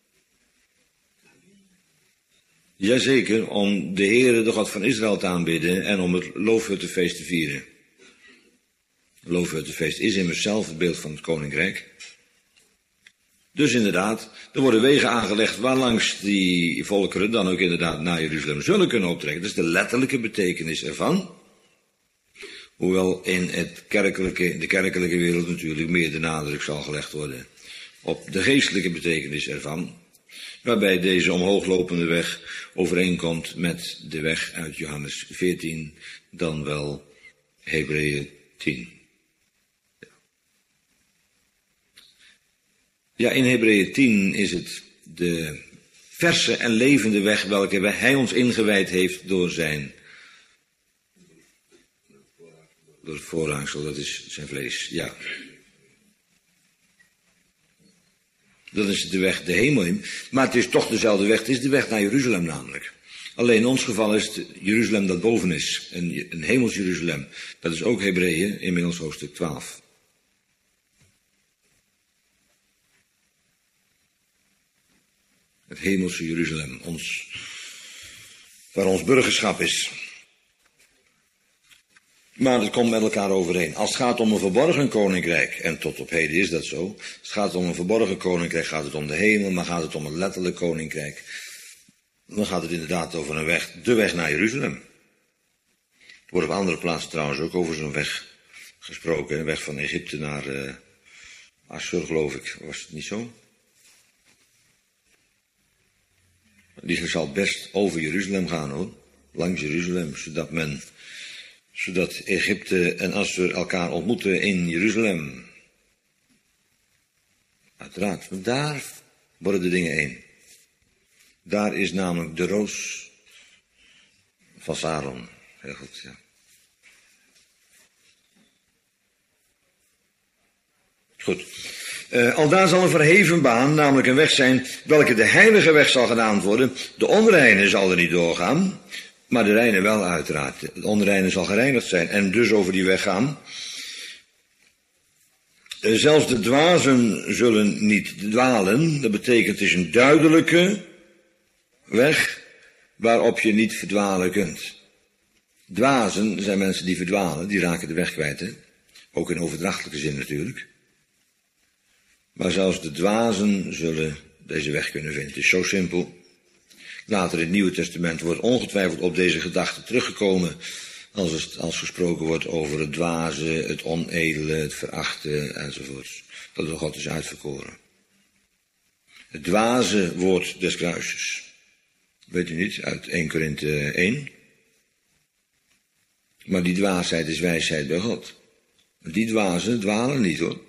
Speaker 1: Jazeker, om de Heere, de God van Israël, te aanbidden en om het Loofhuttenfeest te vieren. Het Loofhuttenfeest is immers zelf het beeld van het koninkrijk. Dus inderdaad, er worden wegen aangelegd waarlangs die volkeren dan ook inderdaad naar Jeruzalem zullen kunnen optrekken. Dat is de letterlijke betekenis ervan. Hoewel in de kerkelijke wereld natuurlijk meer de nadruk zal gelegd worden op de geestelijke betekenis ervan. Waarbij deze omhooglopende weg overeenkomt met de weg uit Johannes 14, dan wel Hebreeën 10. Ja, in Hebreeën 10 is het de verse en levende weg welke hij ons ingewijd heeft door het voorhangsel, dat is zijn vlees, ja. Dat is de weg de hemel in, maar het is toch dezelfde weg, het is de weg naar Jeruzalem namelijk. Alleen in ons geval is het Jeruzalem dat boven is, een hemels Jeruzalem. Dat is ook Hebreeën, inmiddels hoofdstuk 12. Het hemelse Jeruzalem, waar ons burgerschap is. Maar het komt met elkaar overeen. Als het gaat om een verborgen koninkrijk, en tot op heden is dat zo. Als het gaat om een verborgen koninkrijk, gaat het om de hemel, maar gaat het om een letterlijk koninkrijk, dan gaat het inderdaad over een weg, de weg naar Jeruzalem. Er wordt op andere plaatsen trouwens ook over zo'n weg gesproken. Een weg van Egypte naar Assur, geloof ik. Was het niet zo? Die zal best over Jeruzalem gaan, hoor. Langs Jeruzalem, zodat Egypte en Assur elkaar ontmoeten in Jeruzalem. Uiteraard, want daar worden de dingen één. Daar is namelijk de roos van Saron. Heel goed, ja. Goed. Aldaar zal een verheven baan, namelijk een weg zijn, welke de heilige weg zal genaamd worden. De onreine zal er niet doorgaan, maar de reine wel uiteraard. De onreine zal gereinigd zijn en dus over die weg gaan. Zelfs de dwazen zullen niet dwalen. Dat betekent, het is een duidelijke weg waarop je niet verdwalen kunt. Dwazen zijn mensen die verdwalen, die raken de weg kwijt, hè? Ook in overdrachtelijke zin natuurlijk. Maar zelfs de dwazen zullen deze weg kunnen vinden. Het is zo simpel. Later in het Nieuwe Testament wordt ongetwijfeld op deze gedachte teruggekomen als gesproken wordt over het dwaze, het onedele, het verachten enzovoort. Dat door God is uitverkoren. Het dwaze woord des kruises. Weet u niet, uit 1 Korinthe 1. Maar die dwaasheid is wijsheid bij God. Die dwazen dwalen niet, hoor.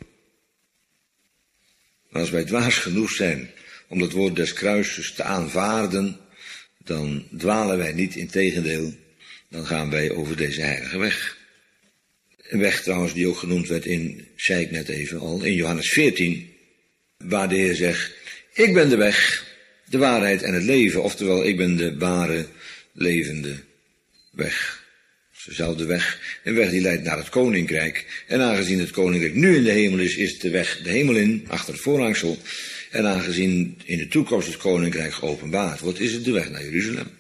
Speaker 1: Maar als wij dwaas genoeg zijn om dat woord des kruises te aanvaarden, dan dwalen wij niet, integendeel, dan gaan wij over deze heilige weg. Een weg trouwens die ook genoemd werd zei ik net even al, in Johannes 14, waar de Heer zegt, ik ben de weg, de waarheid en het leven, oftewel ik ben de ware, levende weg. Dezelfde weg, een weg die leidt naar het koninkrijk. En aangezien het koninkrijk nu in de hemel is de weg de hemel in, achter het voorhangsel. En aangezien in de toekomst het koninkrijk geopenbaard wordt, is het de weg naar Jeruzalem.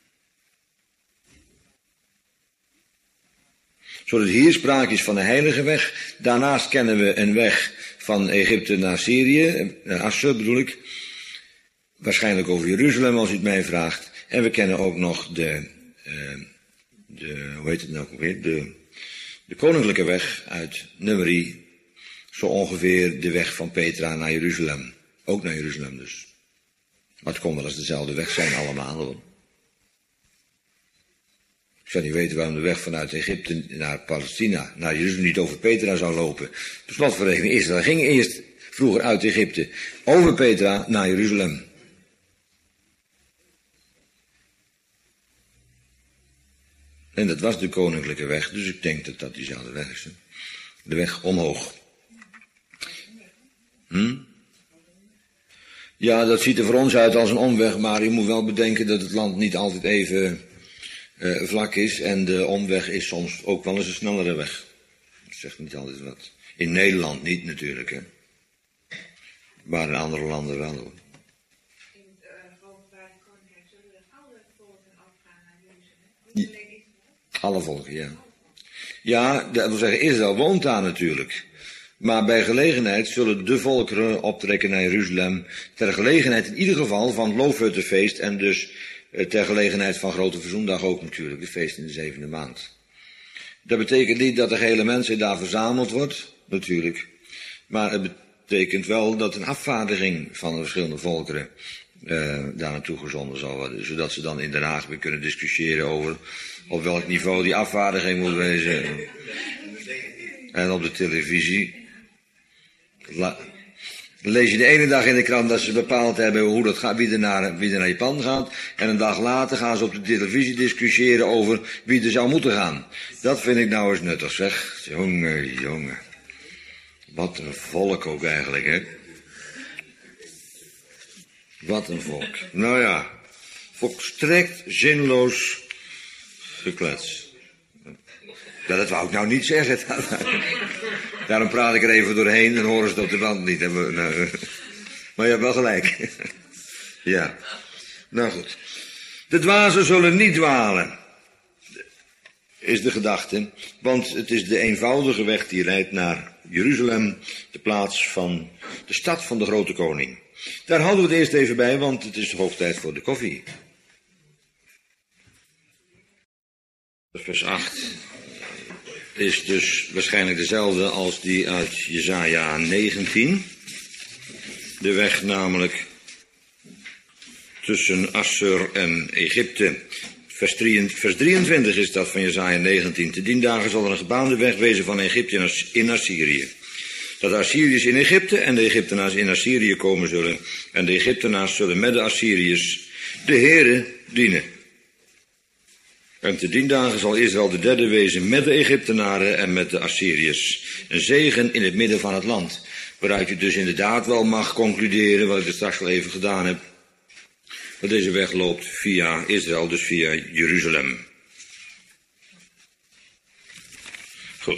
Speaker 1: Zodat hier sprake is van een heilige weg. Daarnaast kennen we een weg van Egypte naar Syrië, naar Assur bedoel ik. Waarschijnlijk over Jeruzalem als u het mij vraagt. En we kennen ook nog hoe heet het nou ook weer? De koninklijke weg uit Numeri. Zo ongeveer de weg van Petra naar Jeruzalem. Ook naar Jeruzalem dus. Maar het kon wel eens dezelfde weg zijn allemaal, hoor. Ik zou niet weten waarom de weg vanuit Egypte naar Palestina, naar Jeruzalem niet over Petra zou lopen. De slotverrekening Israël ging eerst vroeger uit Egypte over Petra naar Jeruzalem. En dat was de koninklijke weg, dus ik denk dat dat diezelfde weg is. Hè? De weg omhoog. Ja, dat ziet er voor ons uit als een omweg, maar je moet wel bedenken dat het land niet altijd even vlak is. En de omweg is soms ook wel eens een snellere weg. Dat zegt niet altijd wat. In Nederland niet natuurlijk, hè. Maar in andere landen wel, hoor.
Speaker 3: In het Rome-Vader Koninkrijk zullen er alle volken afgaan naar Jeruzalem. Niet alleen Israël.
Speaker 1: Alle volken, ja. Ja, dat wil zeggen, Israël woont daar natuurlijk. Maar bij gelegenheid zullen de volkeren optrekken naar Jeruzalem. Ter gelegenheid in ieder geval van het Loofhuttenfeest. En dus ter gelegenheid van Grote Verzoendag ook natuurlijk. Het feest in de 7e maand. Dat betekent niet dat de hele mensen daar verzameld wordt. Natuurlijk. Maar het betekent wel dat een afvaardiging van de verschillende volkeren daar naartoe gezonden zal worden. Zodat ze dan in Den Haag weer kunnen discussiëren over op welk niveau die afvaardiging moet wezen. En op de televisie lees je de ene dag in de krant dat ze bepaald hebben hoe dat gaat, wie er naar Japan gaat. En een dag later gaan ze op de televisie discussiëren over wie er zou moeten gaan. Dat vind ik nou eens nuttig, zeg. Jongen. Wat een volk ook eigenlijk, hè. Wat een volk. Nou ja, volstrekt zinloos geklets. Ja, dat wou ik nou niet zeggen. Daarom praat ik er even doorheen, dan horen ze het op de band niet. Maar je hebt wel gelijk. Ja. Nou goed. De dwazen zullen niet dwalen, is de gedachte. Want het is de eenvoudige weg die leidt naar Jeruzalem, de plaats van de stad van de grote koning. Daar houden we het eerst even bij, want het is hoog tijd voor de koffie. Vers 8 is dus waarschijnlijk dezelfde als die uit Jesaja 19. De weg namelijk tussen Assur en Egypte. Vers 23 is dat van Jesaja 19. Te dien dagen zal er een gebaande weg wezen van Egypte in Assyrië. Dat de Assyriërs in Egypte en de Egyptenaars in Assyrië komen zullen. En de Egyptenaars zullen met de Assyriërs de Heere dienen. En te dien dagen zal Israël de derde wezen met de Egyptenaren en met de Assyriërs. Een zegen in het midden van het land. Waaruit je dus inderdaad wel mag concluderen, wat ik er straks al even gedaan heb, dat deze weg loopt via Israël, dus via Jeruzalem. Goed.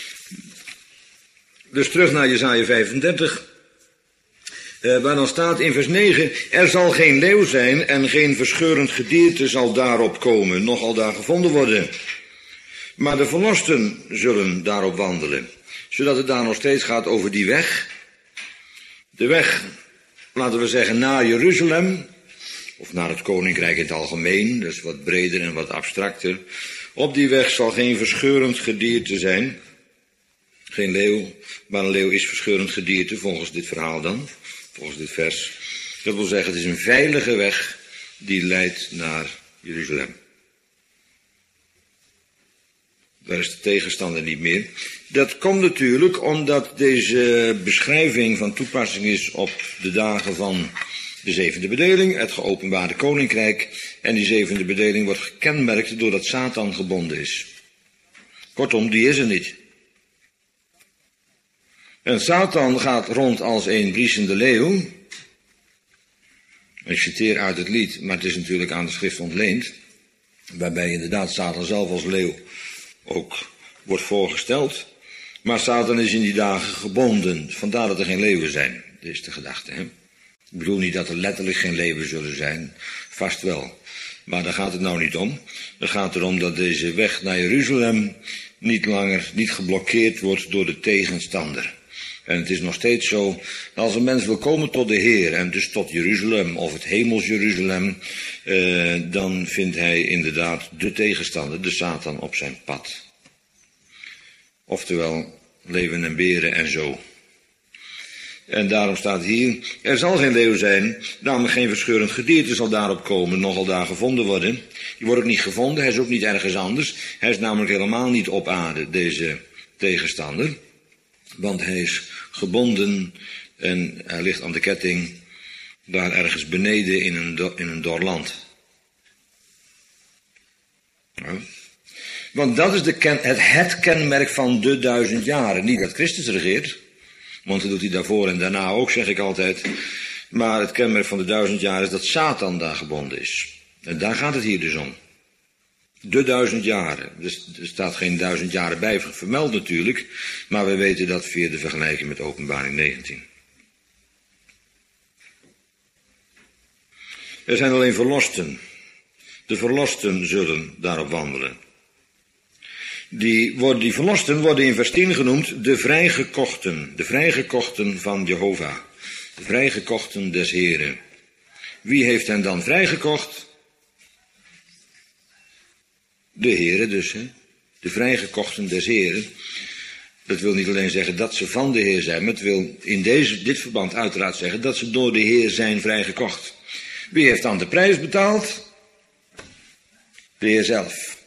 Speaker 1: Dus terug naar Jesaja 35. Waar dan staat in vers 9, er zal geen leeuw zijn en geen verscheurend gedierte zal daarop komen, nogal daar gevonden worden. Maar de verlosten zullen daarop wandelen, zodat het daar nog steeds gaat over die weg. De weg, laten we zeggen, naar Jeruzalem, of naar het koninkrijk in het algemeen, dat is wat breder en wat abstracter. Op die weg zal geen verscheurend gedierte zijn, geen leeuw, maar een leeuw is verscheurend gedierte, volgens dit verhaal dan. Volgens dit vers. Dat wil zeggen, het is een veilige weg die leidt naar Jeruzalem. Daar is de tegenstander niet meer. Dat komt natuurlijk omdat deze beschrijving van toepassing is op de dagen van de zevende bedeling, het geopenbaarde koninkrijk. En die zevende bedeling wordt gekenmerkt doordat Satan gebonden is. Kortom, die is er niet. En Satan gaat rond als een briesende leeuw. Ik citeer uit het lied, maar het is natuurlijk aan de schrift ontleend. Waarbij inderdaad Satan zelf als leeuw ook wordt voorgesteld. Maar Satan is in die dagen gebonden. Vandaar dat er geen leeuwen zijn. Dat is de gedachte. Hè? Ik bedoel niet dat er letterlijk geen leeuwen zullen zijn. Vast wel. Maar daar gaat het nou niet om. Het gaat erom dat deze weg naar Jeruzalem niet geblokkeerd wordt door de tegenstander. En het is nog steeds zo, als een mens wil komen tot de Heer, en dus tot Jeruzalem, of het hemels Jeruzalem, dan vindt hij inderdaad de tegenstander, de Satan, op zijn pad. Oftewel, leeuwen en beren en zo. En daarom staat hier, er zal geen leeuw zijn, namelijk geen verscheurend gedierte zal daarop komen, nogal daar gevonden worden. Die wordt ook niet gevonden, hij is ook niet ergens anders. Hij is namelijk helemaal niet op aarde, deze tegenstander. Want hij is gebonden en hij ligt aan de ketting daar ergens beneden in een dor land. Ja. Want dat is het kenmerk van de 1000 jaren. Niet dat Christus regeert, want dat doet hij daarvoor en daarna ook, zeg ik altijd. Maar het kenmerk van de 1000 jaar is dat Satan daar gebonden is. En daar gaat het hier dus om. De 1000 jaren. Dus er staat geen 1000 jaren bij vermeld natuurlijk. Maar we weten dat via de vergelijking met Openbaring 19. Er zijn alleen verlosten. De verlosten zullen daarop wandelen. Die verlosten worden in vers 10 genoemd de vrijgekochten. De vrijgekochten van Jehovah. De vrijgekochten des Heren. Wie heeft hen dan vrijgekocht? De Heren dus, hè. De vrijgekochten des Heren. Dat wil niet alleen zeggen dat ze van de Heer zijn, maar het wil in dit verband uiteraard zeggen dat ze door de Heer zijn vrijgekocht. Wie heeft dan de prijs betaald? De Heer zelf.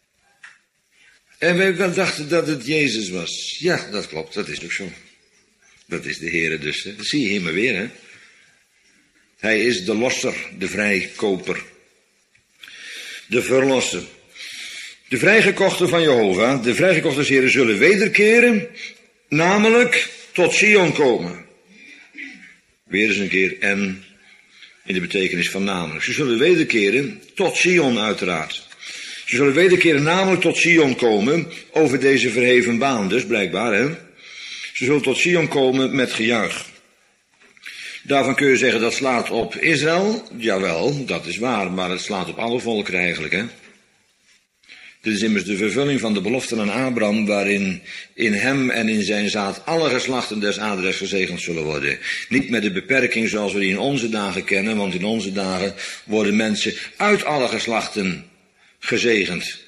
Speaker 1: En wij dachten dat het Jezus was. Ja, dat klopt, dat is ook zo. Dat is de Heer dus, hè. Dat zie je hier maar weer, hè. Hij is de losser, de vrijkoper. De verlosser. De vrijgekochten van Jehovah, de vrijgekochte Heren zullen wederkeren, namelijk tot Sion komen. Weer eens een keer en in de betekenis van namelijk. Ze zullen wederkeren tot Sion uiteraard. Ze zullen wederkeren namelijk tot Sion komen, over deze verheven baan dus blijkbaar, hè. Ze zullen tot Sion komen met gejuich. Daarvan kun je zeggen dat slaat op Israël. Jawel, dat is waar, maar het slaat op alle volkeren eigenlijk, hè. Dit is immers de vervulling van de belofte aan Abraham, waarin in hem en in zijn zaad alle geslachten des aardrijks gezegend zullen worden. Niet met de beperking zoals we die in onze dagen kennen, want in onze dagen worden mensen uit alle geslachten gezegend.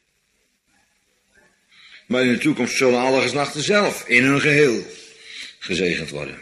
Speaker 1: Maar in de toekomst zullen alle geslachten zelf in hun geheel gezegend worden.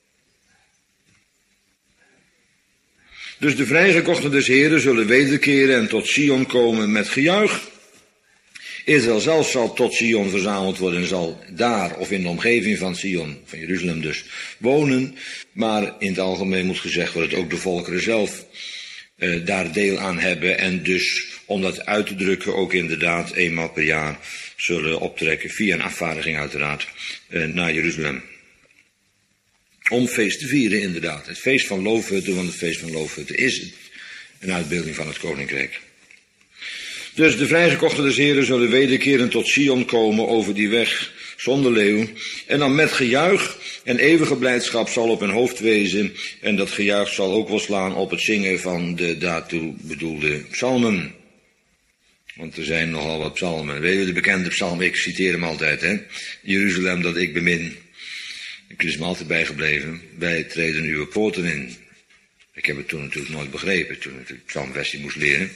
Speaker 1: Dus de vrijgekochten des Heren zullen wederkeren en tot Sion komen met gejuich. Israël zelf zal tot Sion verzameld worden en zal daar of in de omgeving van Sion, van Jeruzalem dus, wonen. Maar in het algemeen moet gezegd worden dat ook de volkeren zelf daar deel aan hebben. En dus, om dat uit te drukken, ook inderdaad eenmaal per jaar zullen optrekken, via een afvaardiging uiteraard, naar Jeruzalem. Om feest te vieren inderdaad. Het feest van Loofhutten, want het feest van Loofhutten is een uitbeelding van het koninkrijk. Dus de vrijgekochten des Heren zullen wederkeren tot Sion komen over die weg zonder leeuw. En dan met gejuich en eeuwige blijdschap zal op hun hoofd wezen. En dat gejuich zal ook wel slaan op het zingen van de daartoe bedoelde psalmen. Want er zijn nogal wat psalmen. Weet je de bekende psalm, ik citeer hem altijd, hè. Jeruzalem dat ik bemin. Ik is me altijd bijgebleven. Wij treden uw poorten in. Ik heb het toen natuurlijk nooit begrepen, toen ik de psalmversie moest leren.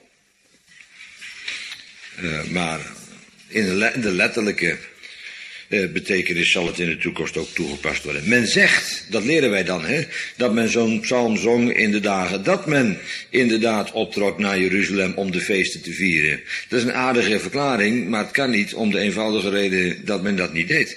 Speaker 1: Maar in de letterlijke betekenis zal het in de toekomst ook toegepast worden. Men zegt, dat leren wij dan, hè, dat men zo'n psalm zong in de dagen dat men inderdaad optrok naar Jeruzalem om de feesten te vieren. Dat is een aardige verklaring, maar het kan niet om de eenvoudige reden dat men dat niet deed.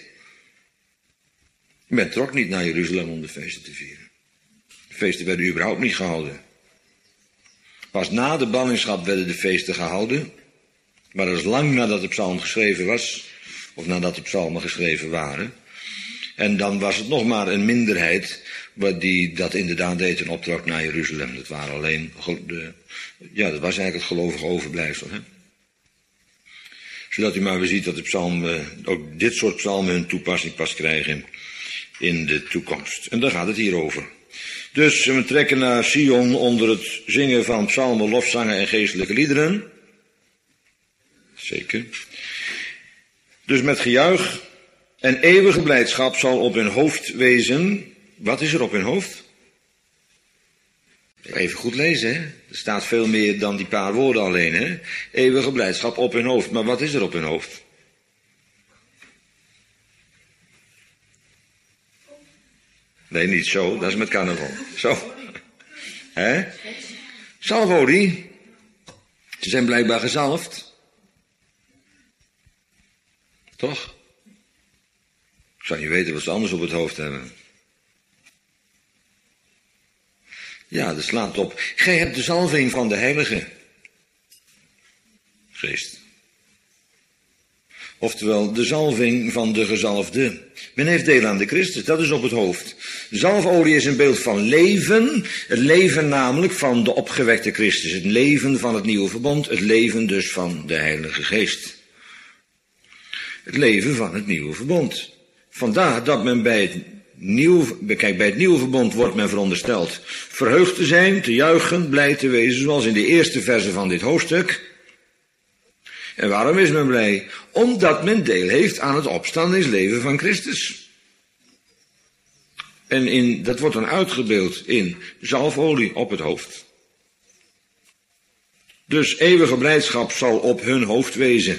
Speaker 1: Men trok niet naar Jeruzalem om de feesten te vieren. De feesten werden überhaupt niet gehouden. Pas na de ballingschap werden de feesten gehouden. Maar dat is lang nadat de psalm geschreven was, of nadat de psalmen geschreven waren. En dan was het nog maar een minderheid die dat inderdaad deed en optrok naar Jeruzalem. Dat waren alleen, dat was eigenlijk het gelovige overblijfsel. Hè? Zodat u maar weer ziet dat de psalmen, ook dit soort psalmen hun toepassing pas krijgen in de toekomst. En daar gaat het hier over. Dus we trekken naar Sion onder het zingen van psalmen, lofzangen en geestelijke liederen. Zeker. Dus met gejuich en eeuwige blijdschap zal op hun hoofd wezen. Wat is er op hun hoofd? Even goed lezen, hè. Er staat veel meer dan die paar woorden alleen, hè. Eeuwige blijdschap op hun hoofd. Maar wat is er op hun hoofd? Nee, niet zo. Dat is met carnaval. Zo. Hè? Salvolie. Ze zijn blijkbaar gezalfd. Toch? Ik zou niet weten wat ze anders op het hoofd hebben. Ja, dat slaat op. Gij hebt de zalving van de Heilige Geest. Oftewel, de zalving van de gezalfde. Men heeft deel aan de Christus, dat is op het hoofd. Zalfolie is een beeld van leven. Het leven namelijk van de opgewekte Christus. Het leven van het nieuwe verbond. Het leven dus van de Heilige Geest. Het leven van het nieuwe verbond. Vandaar dat men bij het nieuwe verbond wordt men verondersteld verheugd te zijn, te juichen, blij te wezen, zoals in de eerste verse van dit hoofdstuk. En waarom is men blij? Omdat men deel heeft aan het opstandingsleven van Christus. En dat wordt dan uitgebeeld in zalfolie op het hoofd. Dus eeuwige blijdschap zal op hun hoofd wezen.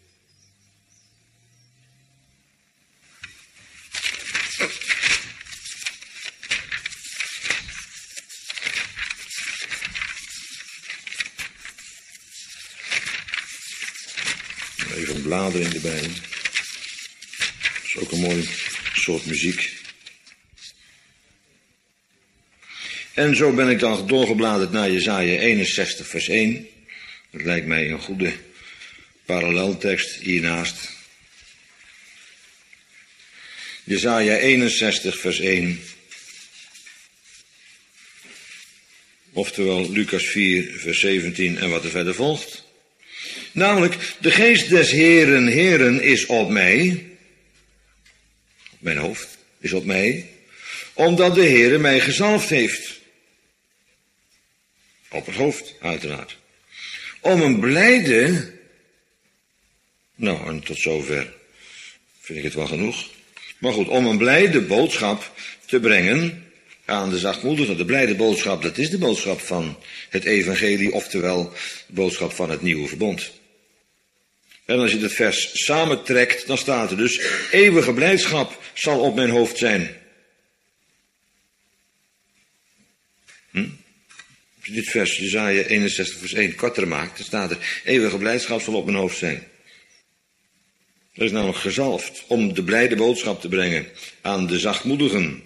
Speaker 1: Even een bladering erbij. Dat is ook een mooi soort muziek. En zo ben ik dan doorgebladerd naar Jesaja 61 vers 1. Dat lijkt mij een goede paralleltekst hiernaast. Jesaja 61 vers 1. Oftewel Lucas 4 vers 17 en wat er verder volgt. Namelijk, de geest des Heren is op mij. Op mijn hoofd is op mij. Omdat de Heere mij gezalfd heeft. Op het hoofd, uiteraard. Om een blijde... Nou, en tot zover vind ik het wel genoeg. Maar goed, om een blijde boodschap te brengen aan de zachtmoedigen. De blijde boodschap, dat is de boodschap van het evangelie, oftewel de boodschap van het nieuwe verbond. En als je het vers samentrekt, dan staat er dus, eeuwige blijdschap zal op mijn hoofd zijn. Als je dit vers, Jesaja 61 vers 1, korter maakt, dan staat er, eeuwige blijdschap zal op mijn hoofd zijn. Dat is namelijk gezalfd om de blijde boodschap te brengen aan de zachtmoedigen.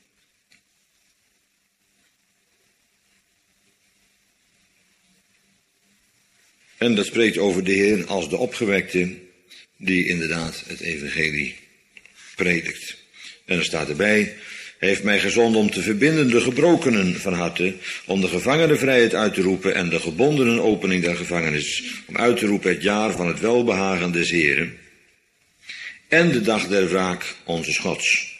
Speaker 1: En dat spreekt over de Heer als de opgewekte die inderdaad het evangelie predikt. En er staat erbij, hij heeft mij gezonden om te verbinden de gebrokenen van harte, om de gevangenen vrijheid uit te roepen en de gebondenen opening der gevangenis, om uit te roepen het jaar van het welbehagen des Heren en de dag der wraak onze Gods.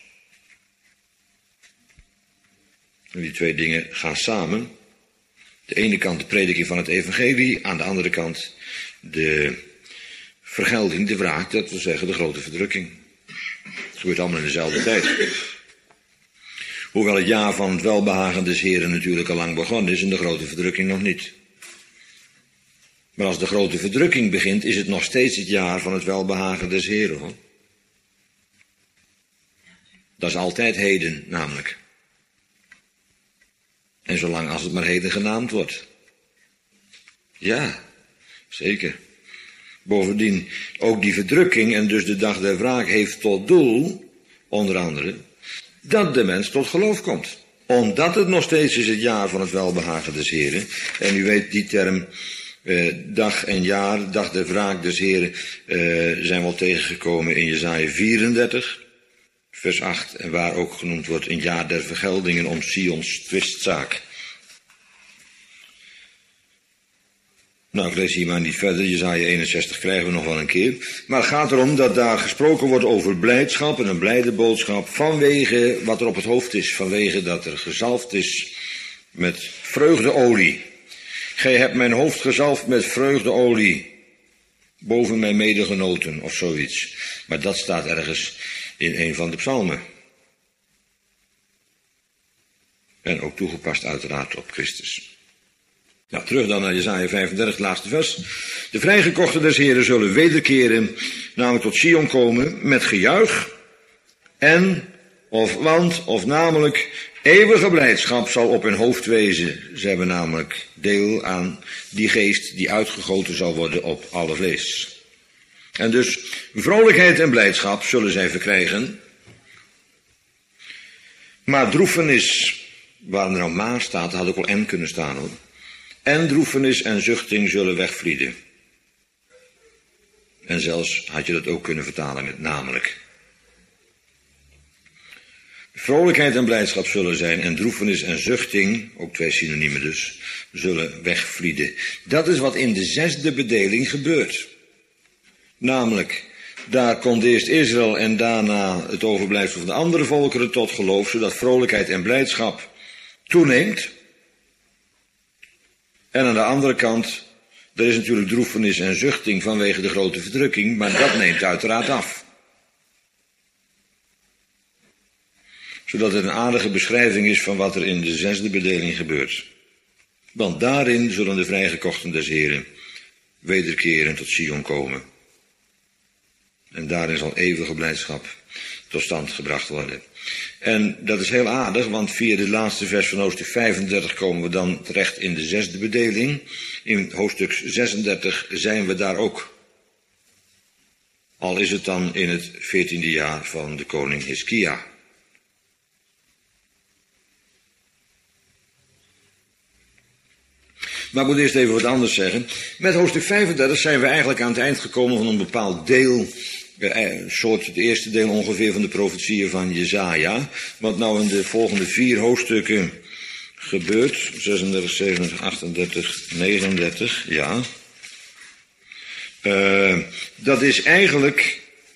Speaker 1: En die twee dingen gaan samen. De ene kant de prediking van het evangelie, aan de andere kant de vergelding, de wraak, dat wil zeggen de grote verdrukking. Het gebeurt allemaal in dezelfde tijd. Hoewel het jaar van het welbehagen des Heren natuurlijk al lang begonnen is en de grote verdrukking nog niet. Maar als de grote verdrukking begint, is het nog steeds het jaar van het welbehagen des Heren, hoor. Dat is altijd heden, namelijk. En zolang als het maar heden genaamd wordt. Ja, zeker. Bovendien, ook die verdrukking en dus de dag der wraak heeft tot doel, onder andere, dat de mens tot geloof komt. Omdat het nog steeds is het jaar van het welbehagen des Heren. En u weet die term, dag en jaar, dag der wraak des Heren, zijn we al tegengekomen in Jesaja 34. Vers 8, en waar ook genoemd wordt een jaar der vergeldingen om Sions twistzaak. Nou, ik lees hier maar niet verder, Jesaja 61 krijgen we nog wel een keer. Maar het gaat erom dat daar gesproken wordt over blijdschap en een blijde boodschap vanwege wat er op het hoofd is, vanwege dat er gezalfd is met vreugdeolie. Gij hebt mijn hoofd gezalfd met vreugdeolie boven mijn medegenoten of zoiets. Maar dat staat ergens in een van de psalmen. En ook toegepast uiteraard op Christus. Nou, terug dan naar Jesaja 35, laatste vers. De vrijgekochten des Heren zullen wederkeren, namelijk tot Sion komen, met gejuich. Want namelijk, eeuwige blijdschap zal op hun hoofd wezen. Ze hebben namelijk deel aan die geest die uitgegoten zal worden op alle vlees. En dus vrolijkheid en blijdschap zullen zij verkrijgen. Maar droefenis, waar er nou maar staat, had ook wel en kunnen staan, hoor. En droefenis en zuchting zullen wegvlieden. En zelfs had je dat ook kunnen vertalen met namelijk. Vrolijkheid en blijdschap zullen zijn en droefenis en zuchting, ook twee synoniemen dus, zullen wegvlieden. Dat is wat in de 6e bedeling gebeurt. Namelijk, daar komt eerst Israël en daarna het overblijfsel van de andere volkeren tot geloof, zodat vrolijkheid en blijdschap toeneemt. En aan de andere kant, er is natuurlijk droefenis en zuchting vanwege de grote verdrukking, maar dat neemt uiteraard af. Zodat het een aardige beschrijving is van wat er in de 6e bedeling gebeurt. Want daarin zullen de vrijgekochten des Heren wederkeren tot Sion komen. En daarin zal eeuwige blijdschap tot stand gebracht worden. En dat is heel aardig, want via de laatste vers van hoofdstuk 35 komen we dan terecht in de 6e bedeling. In hoofdstuk 36 zijn we daar ook. Al is het dan in het 14e jaar van de koning Hiskia. Maar ik moet eerst even wat anders zeggen. Met hoofdstuk 35 zijn we eigenlijk aan het eind gekomen van een bepaald deel, het eerste deel ongeveer van de profetieën van Jesaja. Wat nou in de volgende 4 hoofdstukken gebeurt, 36, 37, 38, 39, ja. Dat is eigenlijk,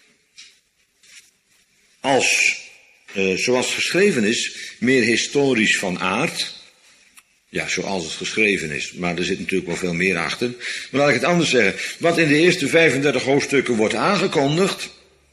Speaker 1: zoals het geschreven is, meer historisch van aard. Ja, zoals het geschreven is. Maar er zit natuurlijk wel veel meer achter. Maar laat ik het anders zeggen. Wat in de eerste 35 hoofdstukken wordt aangekondigd,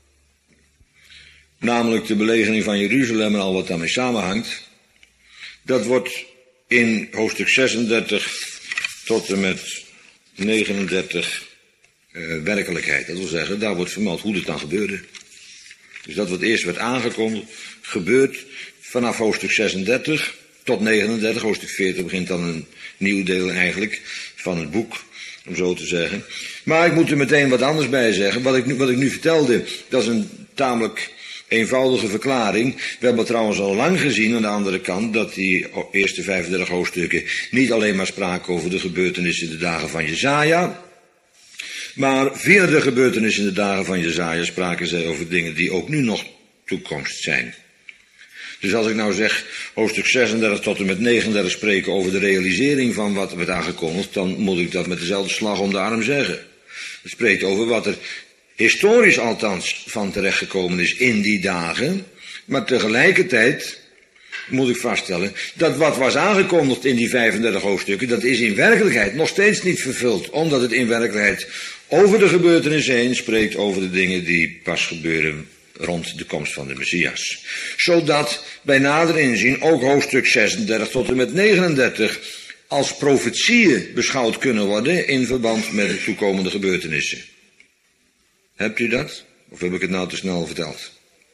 Speaker 1: namelijk de belegering van Jeruzalem en al wat daarmee samenhangt, dat wordt in hoofdstuk 36 tot en met 39 werkelijkheid. Dat wil zeggen, daar wordt vermeld hoe dit dan gebeurde. Dus dat wat eerst werd aangekondigd, gebeurt vanaf hoofdstuk 36... tot 39, hoofdstuk 40 begint dan een nieuw deel eigenlijk van het boek, om zo te zeggen. Maar ik moet er meteen wat anders bij zeggen. Wat ik nu vertelde, dat is een tamelijk eenvoudige verklaring. We hebben trouwens al lang gezien aan de andere kant dat die eerste 35 hoofdstukken niet alleen maar spraken over de gebeurtenissen in de dagen van Jesaja, maar via de gebeurtenissen in de dagen van Jesaja spraken zij over dingen die ook nu nog toekomst zijn. Dus als ik nou zeg, hoofdstuk 36 tot en met 39 spreken over de realisering van wat werd aangekondigd, dan moet ik dat met dezelfde slag om de arm zeggen. Het spreekt over wat er historisch althans van terechtgekomen is in die dagen, maar tegelijkertijd moet ik vaststellen dat wat was aangekondigd in die 35 hoofdstukken, dat is in werkelijkheid nog steeds niet vervuld, omdat het in werkelijkheid over de gebeurtenissen heen spreekt over de dingen die pas gebeuren rond de komst van de Messias. Zodat bij nader inzien ook hoofdstuk 36 tot en met 39 als profetieën beschouwd kunnen worden in verband met de toekomende gebeurtenissen. Hebt u dat? Of heb ik het nou te snel verteld?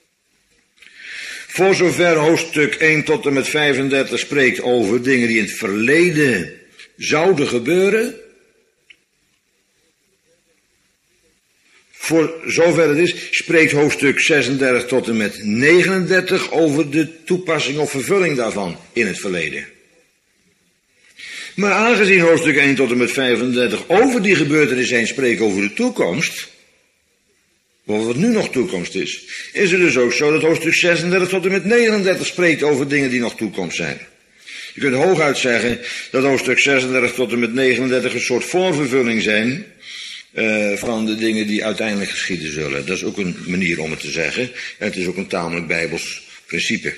Speaker 1: Voor zover hoofdstuk 1 tot en met 35 spreekt over dingen die in het verleden zouden gebeuren, voor zover het is, spreekt hoofdstuk 36 tot en met 39 over de toepassing of vervulling daarvan in het verleden. Maar aangezien hoofdstuk 1 tot en met 35 over die gebeurtenis heen spreekt over de toekomst, over wat nu nog toekomst is het dus ook zo dat hoofdstuk 36 tot en met 39 spreekt over dingen die nog toekomst zijn. Je kunt hooguit zeggen dat hoofdstuk 36 tot en met 39 een soort voorvervulling zijn van de dingen die uiteindelijk geschieden zullen. Dat is ook een manier om het te zeggen. En het is ook een tamelijk bijbels principe.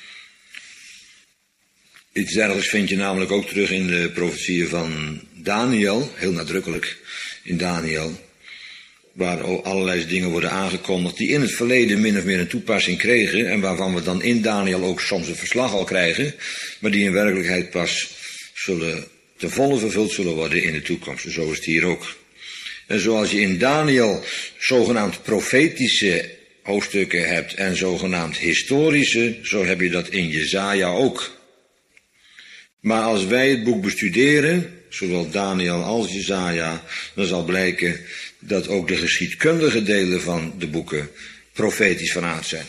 Speaker 1: Iets dergelijks vind je namelijk ook terug in de profetieën van Daniel, heel nadrukkelijk in Daniel, waar allerlei dingen worden aangekondigd die in het verleden min of meer een toepassing kregen en waarvan we dan in Daniel ook soms een verslag al krijgen, maar die in werkelijkheid pas ten volle vervuld zullen worden in de toekomst. Zo is het hier ook. En zoals je in Daniel zogenaamd profetische hoofdstukken hebt en zogenaamd historische, zo heb je dat in Jesaja ook. Maar als wij het boek bestuderen, zowel Daniel als Jesaja, dan zal blijken dat ook de geschiedkundige delen van de boeken profetisch van aard zijn.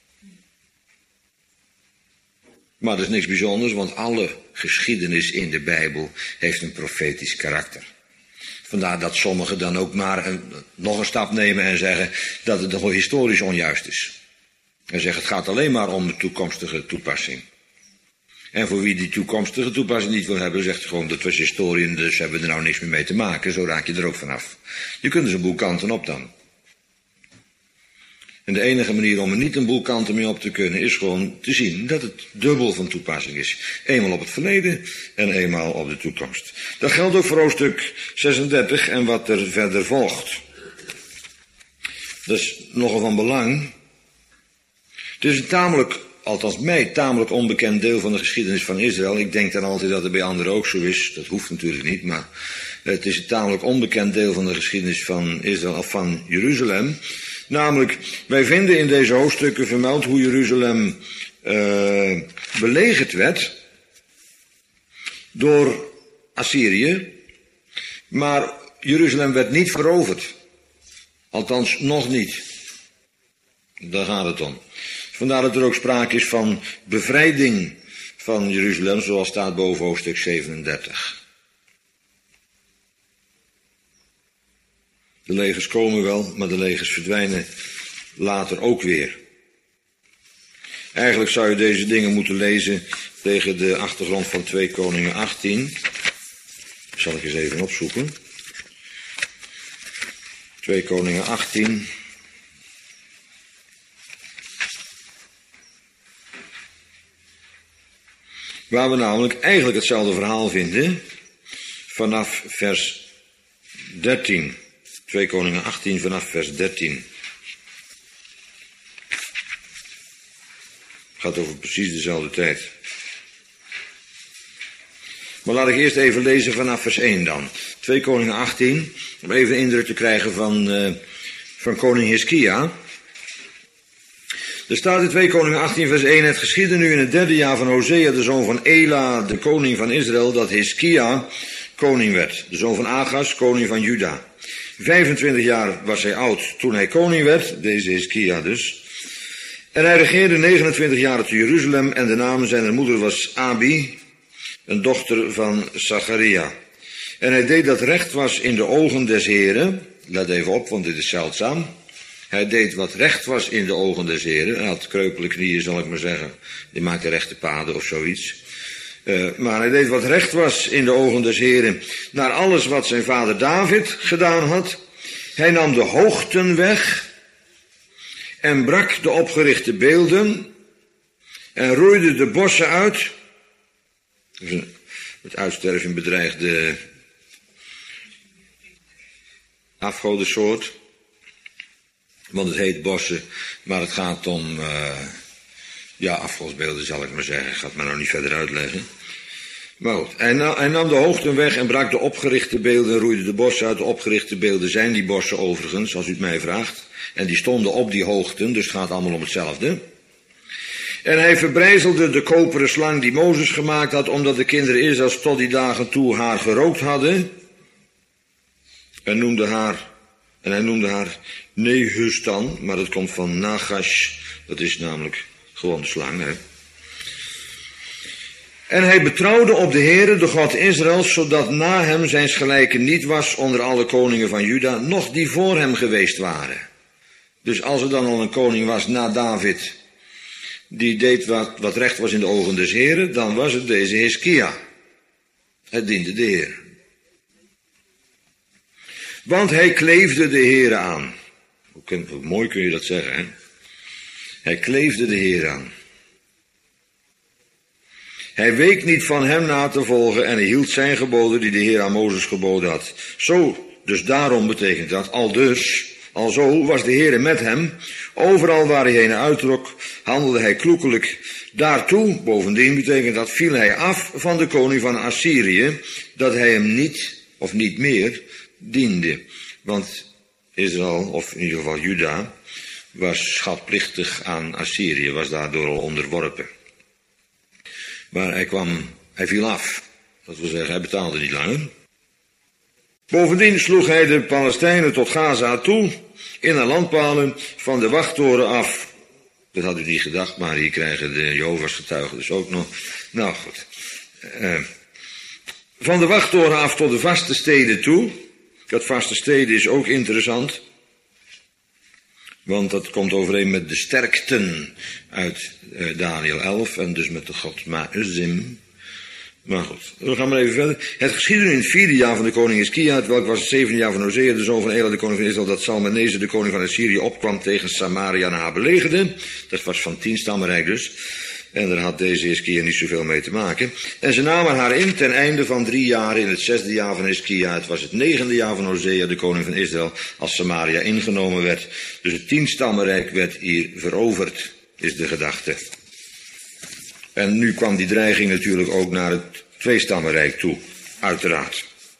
Speaker 1: Maar dat is niks bijzonders, want alle geschiedenis in de Bijbel heeft een profetisch karakter. Vandaar dat sommigen dan ook maar nog een stap nemen en zeggen dat het nog historisch onjuist is. Hij zegt, het gaat alleen maar om de toekomstige toepassing. En voor wie die toekomstige toepassing niet wil hebben, zegt hij gewoon, dat was historie en dus hebben we er nou niks meer mee te maken. Zo raak je er ook vanaf. Je kunt dus een boel kanten op dan. En de enige manier om er niet een boel kanten mee op te kunnen, is gewoon te zien dat het dubbel van toepassing is. Eenmaal op het verleden en eenmaal op de toekomst. Dat geldt ook voor hoofdstuk 36 en wat er verder volgt. Dat is nogal van belang. Het is een tamelijk, althans mij, tamelijk onbekend deel van de geschiedenis van Israël. Ik denk dan altijd dat het bij anderen ook zo is. Dat hoeft natuurlijk niet, maar het is een tamelijk onbekend deel van de geschiedenis van Israël, of van Jeruzalem. Namelijk, wij vinden in deze hoofdstukken vermeld hoe Jeruzalem belegerd werd door Assyrië, maar Jeruzalem werd niet veroverd. Althans, nog niet. Daar gaat het om. Vandaar dat er ook sprake is van bevrijding van Jeruzalem, zoals staat boven hoofdstuk 37. De legers komen wel, maar de legers verdwijnen later ook weer. Eigenlijk zou je deze dingen moeten lezen tegen de achtergrond van 2 Koningen 18. Dat zal ik eens even opzoeken. 2 Koningen 18. Waar we namelijk eigenlijk hetzelfde verhaal vinden vanaf vers 13. 2 Koningen 18 vanaf vers 13. Het gaat over precies dezelfde tijd. Maar laat ik eerst even lezen vanaf vers 1 dan. 2 Koningen 18, om even indruk te krijgen van koning Hiskia. Er staat in 2 Koningen 18 vers 1, het geschiedde nu in het 3e jaar van Hosea, de zoon van Ela, de koning van Israël, dat Hiskia koning werd. De zoon van Agas, koning van Juda. 25 jaar was hij oud toen hij koning werd, deze Hiskia dus. En hij regeerde 29 jaar te Jeruzalem en de naam zijner moeder was Abi, een dochter van Zacharia. En hij deed dat recht was in de ogen des Heren. Let even op, want dit is zeldzaam. Hij deed wat recht was in de ogen des Heren. Hij had kreupele knieën, zal ik maar zeggen. Die maakte rechte paden of zoiets. Maar hij deed wat recht was in de ogen des Heren, naar alles wat zijn vader David gedaan had. Hij nam de hoogten weg en brak de opgerichte beelden en roeide de bossen uit. Het uitsterven bedreigde afgodensoort, want het heet bossen, maar het gaat om afgodsbeelden, zal ik maar zeggen. Ik ga het maar nou niet verder uitleggen. Maar goed, hij nam de hoogten weg en brak de opgerichte beelden, roeide de bossen uit. De opgerichte beelden zijn die bossen overigens, als u het mij vraagt. En die stonden op die hoogten, dus het gaat allemaal om hetzelfde. En hij verbrijzelde de koperen slang die Mozes gemaakt had, omdat de kinderen Israëls tot die dagen toe haar gerookt hadden. En hij noemde haar Nehustan, maar dat komt van Nagash, dat is namelijk gewoon de slang, hè. En hij betrouwde op de Heere, de God Israëls, zodat na hem zijns gelijke niet was onder alle koningen van Juda, noch die voor hem geweest waren. Dus als er dan al een koning was na David, die deed wat recht was in de ogen des Heren, dan was het deze Hiskia. Het diende de Heer. Want hij kleefde de Heere aan. Hoe mooi kun je dat zeggen, hè? Hij kleefde de Heer aan. Hij week niet van hem na te volgen en hij hield zijn geboden die de Heer aan Mozes geboden had. Zo, dus daarom betekent dat, alzo was de Heer met hem. Overal waar hij heen uittrok, handelde hij kloekelijk. Daartoe, bovendien betekent dat, viel hij af van de koning van Assyrië, dat hij hem niet, of niet meer, diende. Want Israël, of in ieder geval Juda, was schatplichtig aan Assyrië, was daardoor al onderworpen. Maar hij viel af. Dat wil zeggen, hij betaalde niet langer. Bovendien sloeg hij de Palestijnen tot Gaza toe, in haar landpalen van de wachttoren af. Dat had u niet gedacht, maar hier krijgen de Jehovah's getuigen dus ook nog. Nou goed. Van de wachttoren af tot de vaste steden toe. Dat vaste steden is ook interessant. Want dat komt overeen met de sterkten uit Daniel 11 en dus met de god Ma'uzim. Maar goed, we gaan maar even verder. Het geschiedde in het 4e jaar van de koning Hiskia, het welk was het 7e jaar van Hosea, de zoon van Ela, de koning van Israël, dat Salmaneser, de koning van Assyrië, opkwam tegen Samaria en haar belegerde. Dat was van 10 stammenrijk dus. En daar had deze Hiskia niet zoveel mee te maken. En ze namen haar in ten einde van 3 jaar in het 6e jaar van Hiskia. Het was het 9e jaar van Hosea, de koning van Israël, als Samaria ingenomen werd. Dus het 10 stammenrijk werd hier veroverd, is de gedachte. En nu kwam die dreiging natuurlijk ook naar het 2-stammenrijk toe, uiteraard.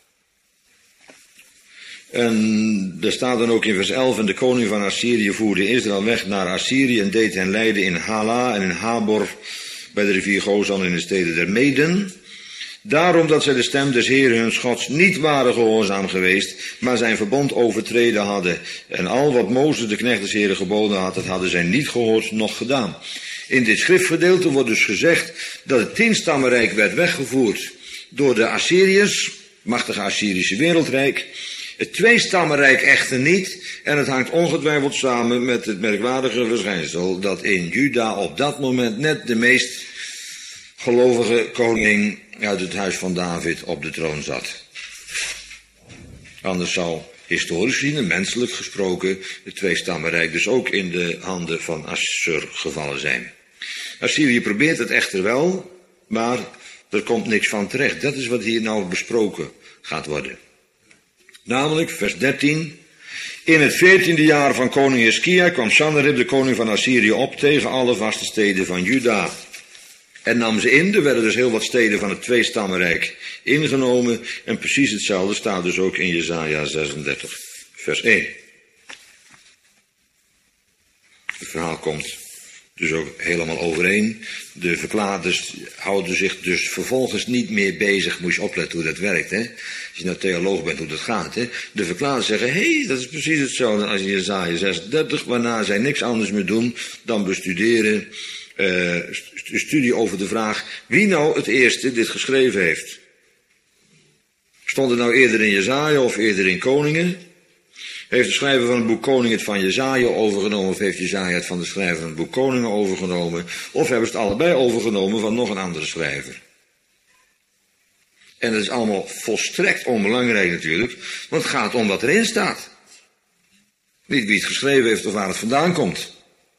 Speaker 1: En er staat dan ook in vers 11, en de koning van Assyrië voerde Israël weg naar Assyrië en deed hen lijden in Hala en in Habor, bij de rivier Gozan in de steden der Meden. Daarom dat zij de stem des Heeren hun Gods niet waren gehoorzaam geweest, maar zijn verbond overtreden hadden. En al wat Mozes de knecht des Heeren geboden had, dat hadden zij niet gehoord, noch gedaan. In dit schriftgedeelte wordt dus gezegd dat het 10-stammenrijk werd weggevoerd door de Assyriërs, machtige Assyrische wereldrijk. Het 2-stammenrijk echter niet, en het hangt ongetwijfeld samen met het merkwaardige verschijnsel dat in Juda op dat moment net de meest gelovige koning uit het huis van David op de troon zat. Anders zou historisch gezien en menselijk gesproken het 2-stammenrijk dus ook in de handen van Assur gevallen zijn. Assyrië probeert het echter wel, maar er komt niks van terecht. Dat is wat hier nou besproken gaat worden. Namelijk, vers 13. In het 14e jaar van koning Hiskia kwam Sanherib, de koning van Assyrië, op tegen alle vaste steden van Juda. En nam ze in. Er werden dus heel wat steden van het 2-stammenrijk ingenomen. En precies hetzelfde staat dus ook in Jesaja 36, vers 1. Het verhaal komt dus ook helemaal overeen. De verklaarders houden zich dus vervolgens niet meer bezig. Moet je opletten hoe dat werkt, hè. Als je nou theoloog bent, hoe dat gaat, hè. De verklaarders zeggen, hé, dat is precies hetzelfde als in Jesaja 36, waarna zij niks anders meer doen dan bestuderen, studie over de vraag wie nou het eerste dit geschreven heeft. Stond het nou eerder in Jesaja of eerder in Koningen? Heeft de schrijver van het boek Koningen het van Jesaja overgenomen, of heeft Jesaja het van de schrijver van het boek Koningen overgenomen, of hebben ze het allebei overgenomen van nog een andere schrijver? En dat is allemaal volstrekt onbelangrijk natuurlijk, want het gaat om wat erin staat. Niet wie het geschreven heeft of waar het vandaan komt.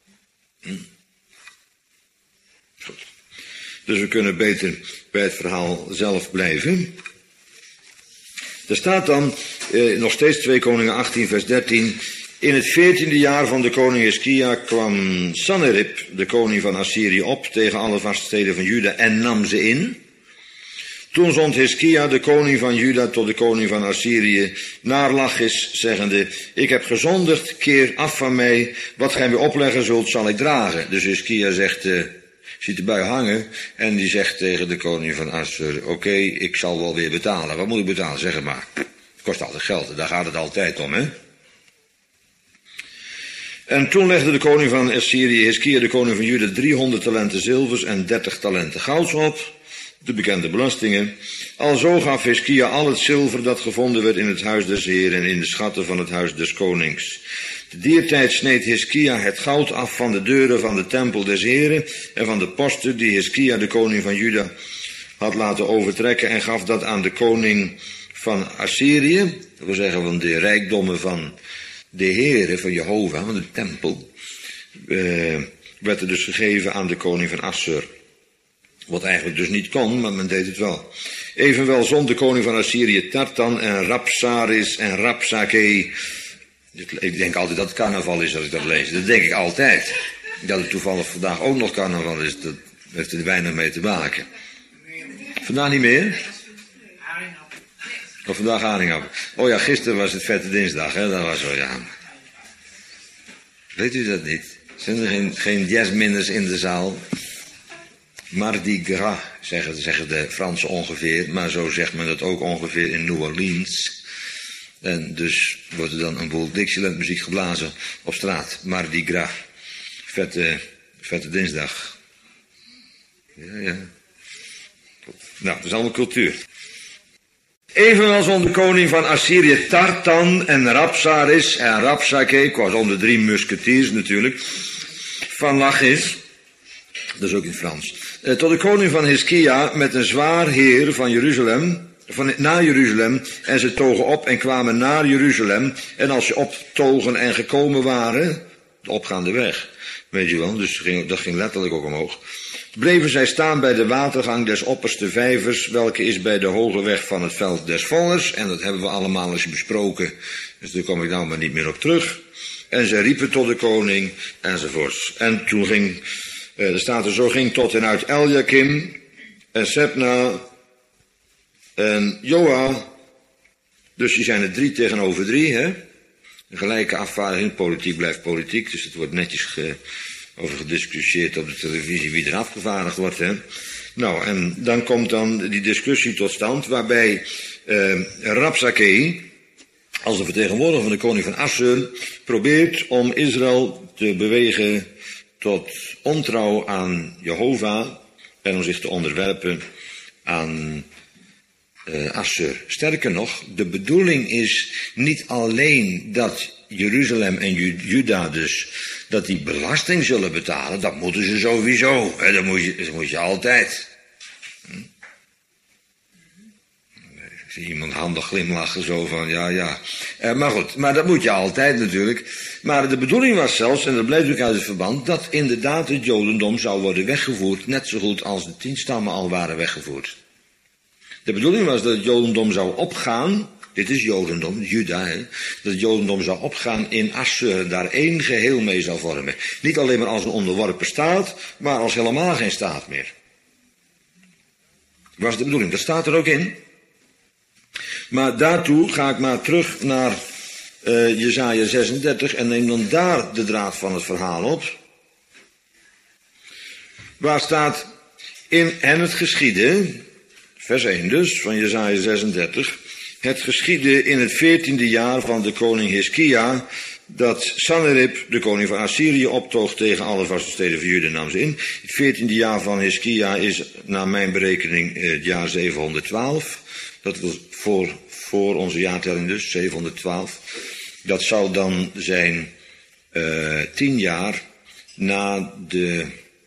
Speaker 1: Goed. Dus we kunnen beter bij het verhaal zelf blijven. Er staat dan nog steeds 2 Koningen 18 vers 13. In het 14e jaar van de koning Hiskia kwam Sanherib, de koning van Assyrië, op tegen alle vaste steden van Juda en nam ze in. Toen zond Hiskia, de koning van Juda, tot de koning van Assyrië naar Lachis, zeggende, ik heb gezondigd, keer af van mij, wat gij mij opleggen zult, zal ik dragen. Dus Hiskia zegt, ziet erbij hangen en die zegt tegen de koning van Assur, oké, ik zal wel weer betalen. Wat moet ik betalen? Zeg het maar. Het kost altijd geld, daar gaat het altijd om, hè. En toen legde de koning van Assyrië, Hiskia, de koning van Juda, 300 talenten zilvers en 30 talenten gouds op, de bekende belastingen. Alzo gaf Hiskia al het zilver dat gevonden werd in het huis des Heeren en in de schatten van het huis des konings. Te dier tijd sneed Hiskia het goud af van de deuren van de tempel des Heeren en van de posten die Hiskia, de koning van Juda, had laten overtrekken en gaf dat aan de koning van Assyrië, dat wil zeggen van de rijkdommen van de Heere, van Jehovah, van de tempel, werd er dus gegeven aan de koning van Assur. Wat eigenlijk dus niet kon, maar men deed het wel. Evenwel zond de koning van Assyrië Tartan en Rapsaris en Rapsake. Ik denk altijd dat het carnaval is als ik dat lees. Dat denk ik altijd. Dat het toevallig vandaag ook nog carnaval is, dat heeft er weinig mee te maken. Vandaag niet meer? Of vandaag haringappen. Oh ja, gisteren was het Vette Dinsdag, hè? Dat was wel, ja. Weet u dat niet? Zijn er geen jazzminners in de zaal? Mardi Gras, zeggen de Fransen ongeveer, maar zo zegt men dat ook ongeveer in New Orleans. En dus wordt er dan een boel Dixieland muziek geblazen op straat. Mardi Gras. Vette Dinsdag. Ja. Nou, dat is allemaal cultuur. Evenals onder koning van Assyrië Tartan en Rabsaris en Rabsake, ik was onder 3 musketiers natuurlijk, van Lachish, dat is ook in Frans, tot de koning van Hiskia met een zwaar heer van Jeruzalem, naar Jeruzalem, en ze togen op en kwamen naar Jeruzalem, en als ze optogen en gekomen waren, de opgaande weg, weet je wel, dus dat ging letterlijk ook omhoog, bleven zij staan bij de watergang des opperste vijvers, welke is bij de hoge weg van het veld des Vollers, en dat hebben we allemaal eens besproken, dus daar kom ik nou maar niet meer op terug. En zij riepen tot de koning, enzovoorts. En toen ging, er staat er zo, ging tot en uit Eliakim, en Sebna, en Joa, dus die zijn er 3 tegenover 3, hè. Een gelijke afvaardiging, politiek blijft politiek, dus het wordt netjes over gediscussieerd op de televisie wie er afgevaardigd wordt, hè. Nou, en dan komt dan die discussie tot stand, waarbij Rabsake, als de vertegenwoordiger van de koning van Assur, probeert om Israël te bewegen tot ontrouw aan Jehovah en om zich te onderwerpen aan Assur. Sterker nog, de bedoeling is niet alleen dat Jeruzalem en Juda dus, dat die belasting zullen betalen, dat moeten ze sowieso, hè, dat moet je altijd. Ik zie iemand handig glimlachen, zo van, ja. Maar goed, maar dat moet je altijd natuurlijk. Maar de bedoeling was zelfs, en dat blijkt ook uit het verband, dat inderdaad het Jodendom zou worden weggevoerd, net zo goed als de 10 stammen al waren weggevoerd. De bedoeling was dat het Jodendom zou opgaan, dit is Jodendom, Juda, hè, dat het Jodendom zou opgaan in Assur, daar 1 geheel mee zou vormen. Niet alleen maar als een onderworpen staat, maar als helemaal geen staat meer. Was de bedoeling, dat staat er ook in. Maar daartoe ga ik maar terug naar Jesaja 36 en neem dan daar de draad van het verhaal op. Waar staat, en het geschiedde, vers 1 dus, van Jesaja 36, het geschiedde in het 14e jaar van de koning Hiskia, dat Sanherib, de koning van Assyrië, optoog tegen alle vaste steden van Juda, nam ze in. Het 14e jaar van Hiskia is, naar mijn berekening, het jaar 712. Dat was voor onze jaartelling dus, 712. Dat zou dan zijn 10 jaar na de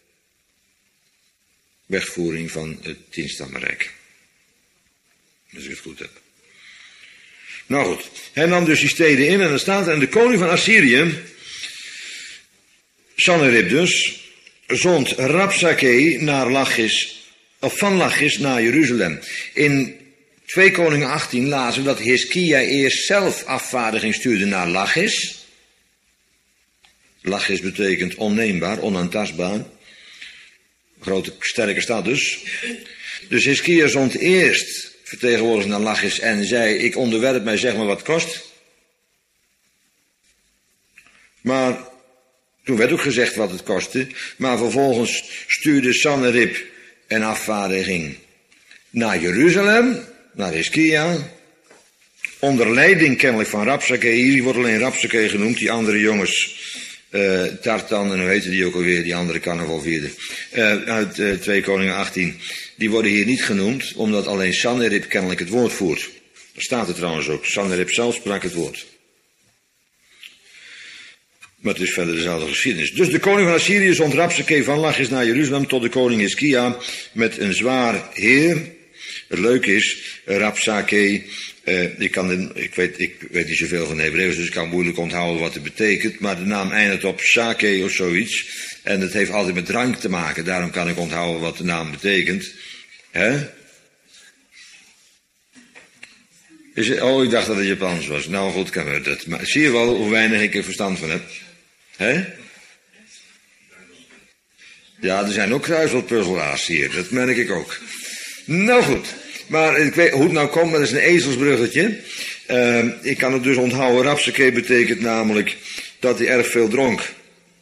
Speaker 1: wegvoering van het 10-stammenrijk. Als ik het goed heb. Nou goed, hij nam dus die steden in en er staat, en de koning van Assyrië, Sanherib dus, zond Rabsake naar Lachish, of van Lachish naar Jeruzalem. In 2 Koningen 18 lazen we dat Hiskia eerst zelf afvaardiging stuurde naar Lachish. Lachish betekent onneembaar, onaantastbaar. Grote, sterke stad dus. Dus Hiskia zond eerst vertegenwoordigers naar Lachish en zei, ik onderwerp mij, zeg maar wat kost. Maar toen werd ook gezegd wat het kostte. Maar vervolgens stuurde Sanherib een afvaardiging naar Jeruzalem, naar Hiskia, onder leiding kennelijk van Rabsake. Hier wordt alleen Rabsake genoemd, die andere jongens, Tartan en hoe heette die ook alweer, die andere carnavalvierder, uit 2 Koningen 18, die worden hier niet genoemd, omdat alleen Sanherib kennelijk het woord voert. Daar staat het trouwens ook, Sanherib zelf sprak het woord. Maar het is verder dezelfde geschiedenis. Dus de koning van Assyrië zond Rabsake van Lachish naar Jeruzalem tot de koning Hiskia met een zwaar heer. Het leuke is, Rabsake, ik weet niet zoveel van Hebreeuws, dus ik kan moeilijk onthouden wat het betekent, maar de naam eindigt op sake of zoiets, en het heeft altijd met drank te maken, daarom kan ik onthouden wat de naam betekent. Hè? Ik dacht dat het Japans was. Nou goed, kan het dat. Maar zie je wel hoe weinig ik er verstand van heb? Hè? Ja, er zijn ook kruiswoordpuzzelaars hier, dat merk ik ook. Nou goed, maar ik weet hoe het nou komt, maar dat is een ezelsbruggetje. Ik kan het dus onthouden, Rabsake betekent namelijk dat hij erg veel dronk.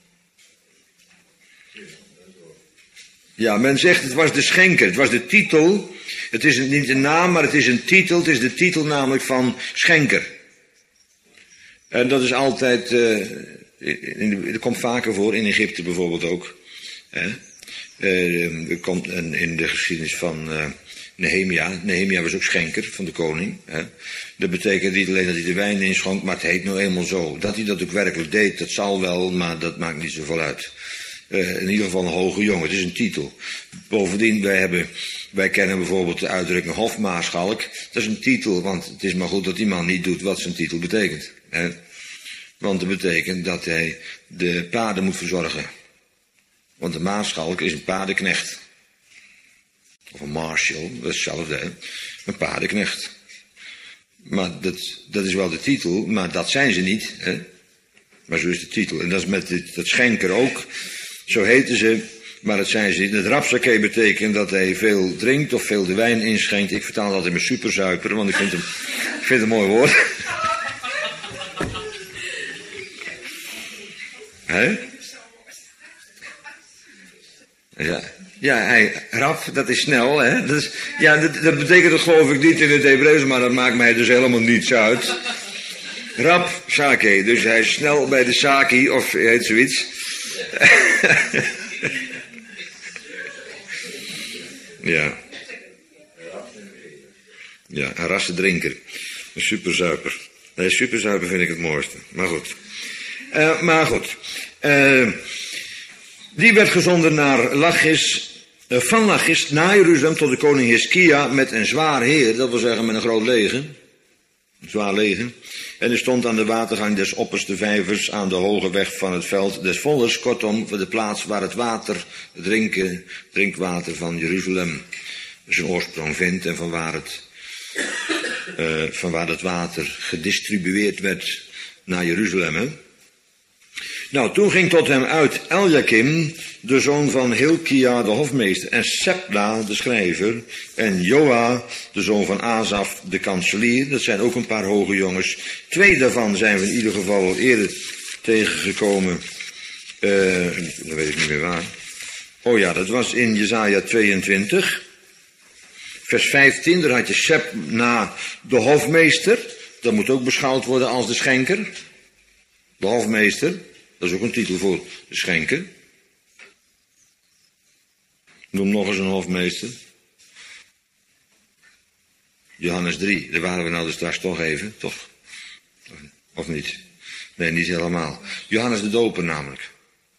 Speaker 1: Ja, men zegt het was de schenker, het was de titel. Het is niet een naam, maar het is een titel. Het is de titel namelijk van schenker. En dat is altijd, dat komt vaker voor, in Egypte bijvoorbeeld ook. Komt in de geschiedenis van Nehemia. Nehemia was ook schenker van de koning. Hè. Dat betekent niet alleen dat hij de wijn inschonk, maar het heet nou eenmaal zo. Dat hij dat ook werkelijk deed, dat zal wel, maar dat maakt niet zoveel uit. In ieder geval een hoge jongen, het is een titel. Bovendien, wij kennen bijvoorbeeld de uitdrukking hofmaarschalk. Dat is een titel, want het is maar goed dat die man niet doet wat zijn titel betekent. Hè. Want dat betekent dat hij de paarden moet verzorgen. Want de maarschalk is een paardenknecht. Of een marshal, dat is hetzelfde, hè? Een paardenknecht. Maar dat is wel de titel, maar dat zijn ze niet, hè? Maar zo is de titel. En dat is met dat schenker ook. Zo heten ze, maar dat zijn ze niet. Het rapsakee betekent dat hij veel drinkt of veel de wijn inschenkt. Ik vertaal dat altijd met superzuiper, want ik vind het een mooi woord. Hè? Ja, rap, dat is snel, hè. Dat betekent het geloof ik niet in het Hebreeuws, maar dat maakt mij dus helemaal niets uit. Rap, sake, dus hij is snel bij de saki, of heet zoiets. Ja. Ja, een rassendrinker. Een superzuiper. Nee, superzuiper vind ik het mooiste. Maar goed. Die werd gezonden naar van Lachis naar Jeruzalem tot de koning Hiskia met een zwaar heer, dat wil zeggen met een groot leger. Een zwaar leger. En hij stond aan de watergang des opperste vijvers aan de hoge weg van het veld des volks, kortom voor de plaats waar het water, het drinkwater van Jeruzalem zijn oorsprong vindt en van waar het water gedistribueerd werd naar Jeruzalem. Hè? Nou, toen ging tot hem uit Eljakim, de zoon van Hilkia, de hofmeester, en Sebna, de schrijver, en Joa, de zoon van Asaf, de kanselier. Dat zijn ook een paar hoge jongens. 2 daarvan zijn we in ieder geval al eerder tegengekomen. Dat weet ik niet meer waar. Oh ja, dat was in Jesaja 22. Vers 15, daar had je Sebna, de hofmeester. Dat moet ook beschouwd worden als de schenker. De hofmeester. Dat is ook een titel voor de schenker. Noem nog eens een hofmeester. Johannes 3, daar waren we nou dus straks toch even, toch? Of niet? Nee, niet helemaal. Johannes de Doper namelijk.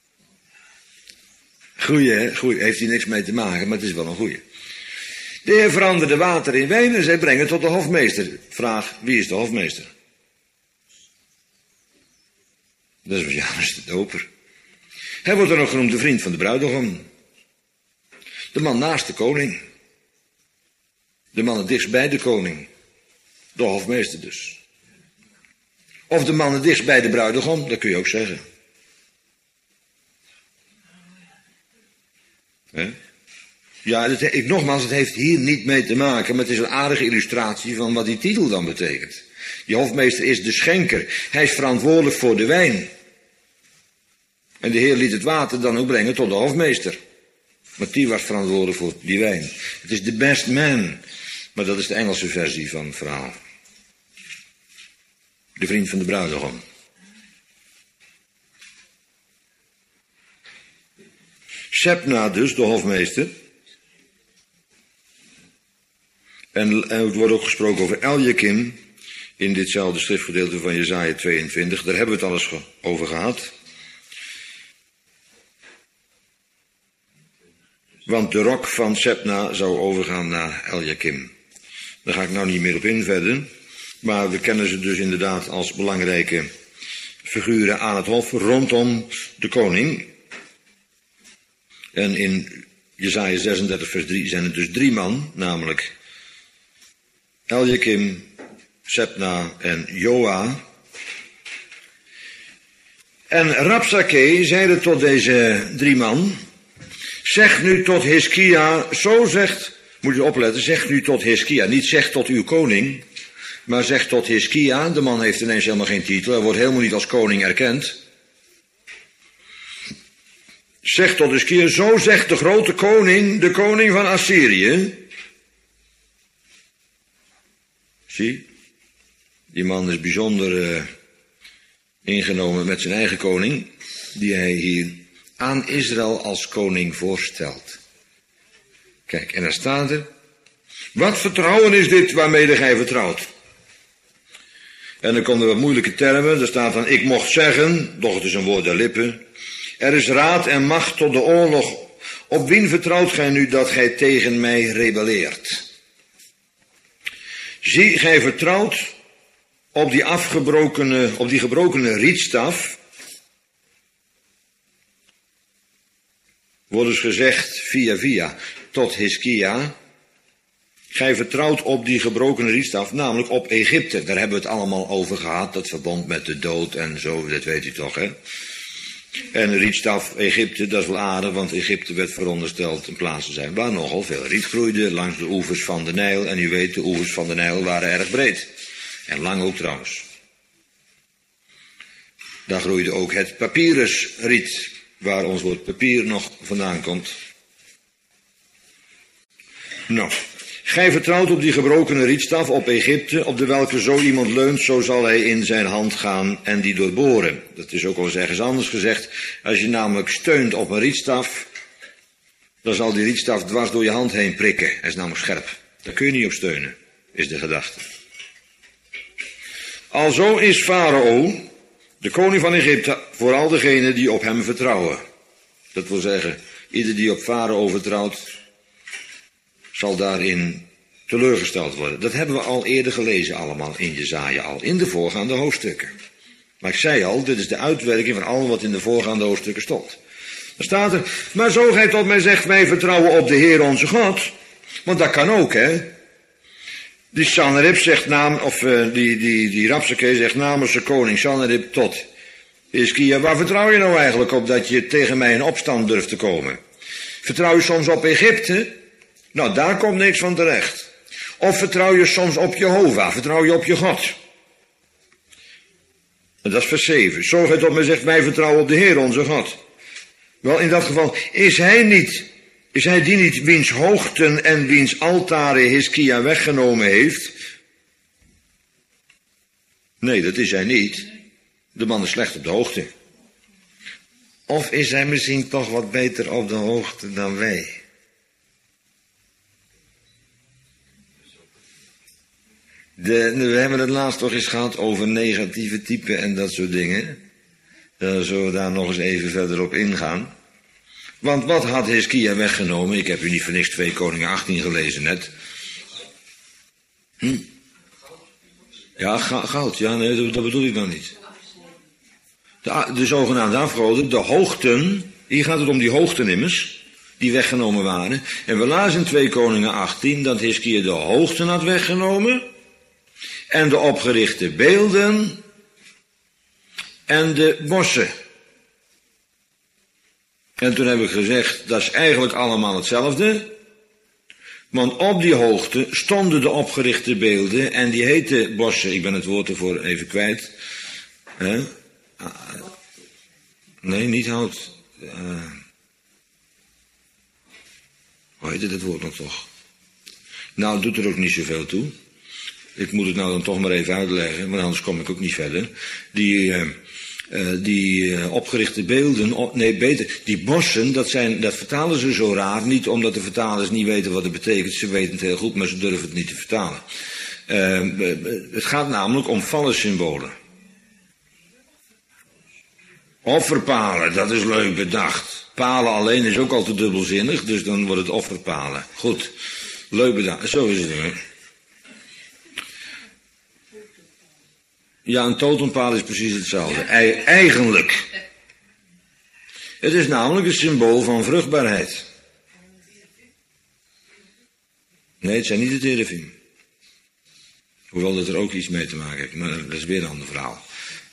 Speaker 1: Goeie, hè? Goeie. Heeft hier niks mee te maken, maar het is wel een goeie. De Heer veranderde water in wijn en zij brengen tot de hofmeester. Vraag, wie is de hofmeester? Dat was Johannes de Doper. Hij wordt dan ook genoemd de vriend van de bruidegom. De man naast de koning. De man het dichtst bij de koning. De hofmeester dus. Of de man het dichtst bij de bruidegom, dat kun je ook zeggen. He? Ja, nogmaals, het heeft hier niet mee te maken, maar het is een aardige illustratie van wat die titel dan betekent. Die hofmeester is de schenker. Hij is verantwoordelijk voor de wijn. En de Heer liet het water dan ook brengen tot de hofmeester. Want die was verantwoordelijk voor die wijn. Het is the best man. Maar dat is de Engelse versie van het verhaal. De vriend van de bruidegom. Sebna dus, de hofmeester. En het wordt ook gesproken over Eljakim. In ditzelfde schriftgedeelte van Jesaja 22. Daar hebben we het al eens over gehad. Want de rok van Sebna zou overgaan naar Eljakim. Daar ga ik nou niet meer op in verder. Maar we kennen ze dus inderdaad als belangrijke figuren aan het hof rondom de koning. En in Jesaja 36 vers 3 zijn het dus 3 man, namelijk Eljakim, Sebna en Joa. En Rapsake zeide tot deze 3 man, zeg nu tot Hiskia, zo zegt, moet je opletten, zeg nu tot Hiskia, niet zeg tot uw koning, maar zeg tot Hiskia, de man heeft ineens helemaal geen titel, hij wordt helemaal niet als koning erkend. Zeg tot Hiskia, zo zegt de grote koning, de koning van Assyrië. Zie, die man is bijzonder ingenomen met zijn eigen koning, die hij hier aan Israël als koning voorstelt. Kijk, en dan staat er, wat vertrouwen is dit waarmede gij vertrouwt? En dan komen er wat moeilijke termen, er staat dan, ik mocht zeggen, doch het is een woord der lippen, er is raad en macht tot de oorlog, op wien vertrouwt gij nu dat gij tegen mij rebelleert? Zie, gij vertrouwt op die gebrokene rietstaf, wordt dus gezegd via tot Hiskia. Gij vertrouwt op die gebrokene rietstaf, namelijk op Egypte. Daar hebben we het allemaal over gehad, dat verbond met de dood en zo, dat weet u toch, hè? En de rietstaf Egypte, dat is wel aardig, want Egypte werd verondersteld een plaats te zijn waar nogal veel riet groeide langs de oevers van de Nijl. En u weet, de oevers van de Nijl waren erg breed. En lang ook trouwens. Daar groeide ook het papyrusriet, waar ons woord papier nog vandaan komt. Nou, gij vertrouwt op die gebrokene rietstaf, op Egypte, op de welke zo iemand leunt, zo zal hij in zijn hand gaan en die doorboren. Dat is ook al eens ergens anders gezegd. Als je namelijk steunt op een rietstaf, dan zal die rietstaf dwars door je hand heen prikken. Hij is namelijk scherp. Daar kun je niet op steunen, is de gedachte. Alzo is Farao, de koning van Egypte, voor al degenen die op hem vertrouwen. Dat wil zeggen, ieder die op Farao vertrouwt, zal daarin teleurgesteld worden. Dat hebben we al eerder gelezen allemaal in Jesaja al, in de voorgaande hoofdstukken. Maar ik zei al, dit is de uitwerking van al wat in de voorgaande hoofdstukken stond. Dan staat er, maar zo gij tot mij zegt, wij vertrouwen op de Heer onze God. Want dat kan ook, hè. Die Sanherib zegt die Rapsake zegt namens de koning Sanherib tot Hiskia, waar vertrouw je nou eigenlijk op dat je tegen mij in opstand durft te komen? Vertrouw je soms op Egypte? Nou, daar komt niks van terecht. Of vertrouw je soms op Jehovah, vertrouw je op je God? En dat is vers 7. Zo gij tot mij zegt, wij vertrouwen op de Heer onze God. Wel, in dat geval, is hij die niet wiens hoogten en wiens altaren Hiskia weggenomen heeft? Nee, dat is hij niet. De man is slecht op de hoogte. Of is hij misschien toch wat beter op de hoogte dan wij? We hebben het laatst toch eens gehad over negatieve typen en dat soort dingen. Dan zullen we daar nog eens even verder op ingaan. Want wat had Hiskia weggenomen? Ik heb u niet voor niks 2 Koningen 18 gelezen net. Ja, goud. Ja, nee, dat bedoel ik dan niet. De zogenaamde afgoden, de hoogten. Hier gaat het om die hoogten immers, die weggenomen waren. En we lazen in 2 Koningen 18 dat Hiskia de hoogten had weggenomen. En de opgerichte beelden. En de bossen. En toen heb ik gezegd, dat is eigenlijk allemaal hetzelfde. Want op die hoogte stonden de opgerichte beelden en die heten bossen. Ik ben het woord ervoor even kwijt. Nee, niet hout. Hoe heette dat woord nog toch? Nou, het doet er ook niet zoveel toe. Ik moet het nou dan toch maar even uitleggen, maar anders kom ik ook niet verder. Die opgerichte beelden, die bossen, dat vertalen ze zo raar, niet omdat de vertalers niet weten wat het betekent, ze weten het heel goed, maar ze durven het niet te vertalen. Het gaat namelijk om vallensymbolen. Offerpalen, dat is leuk bedacht. Palen alleen is ook al te dubbelzinnig, dus dan wordt het offerpalen. Goed, leuk bedacht, zo is het. Hè? Ja, een totempaal is precies hetzelfde. Eigenlijk. Het is namelijk een symbool van vruchtbaarheid. Nee, het zijn niet de terafim. Hoewel dat er ook iets mee te maken heeft, maar dat is weer een ander verhaal.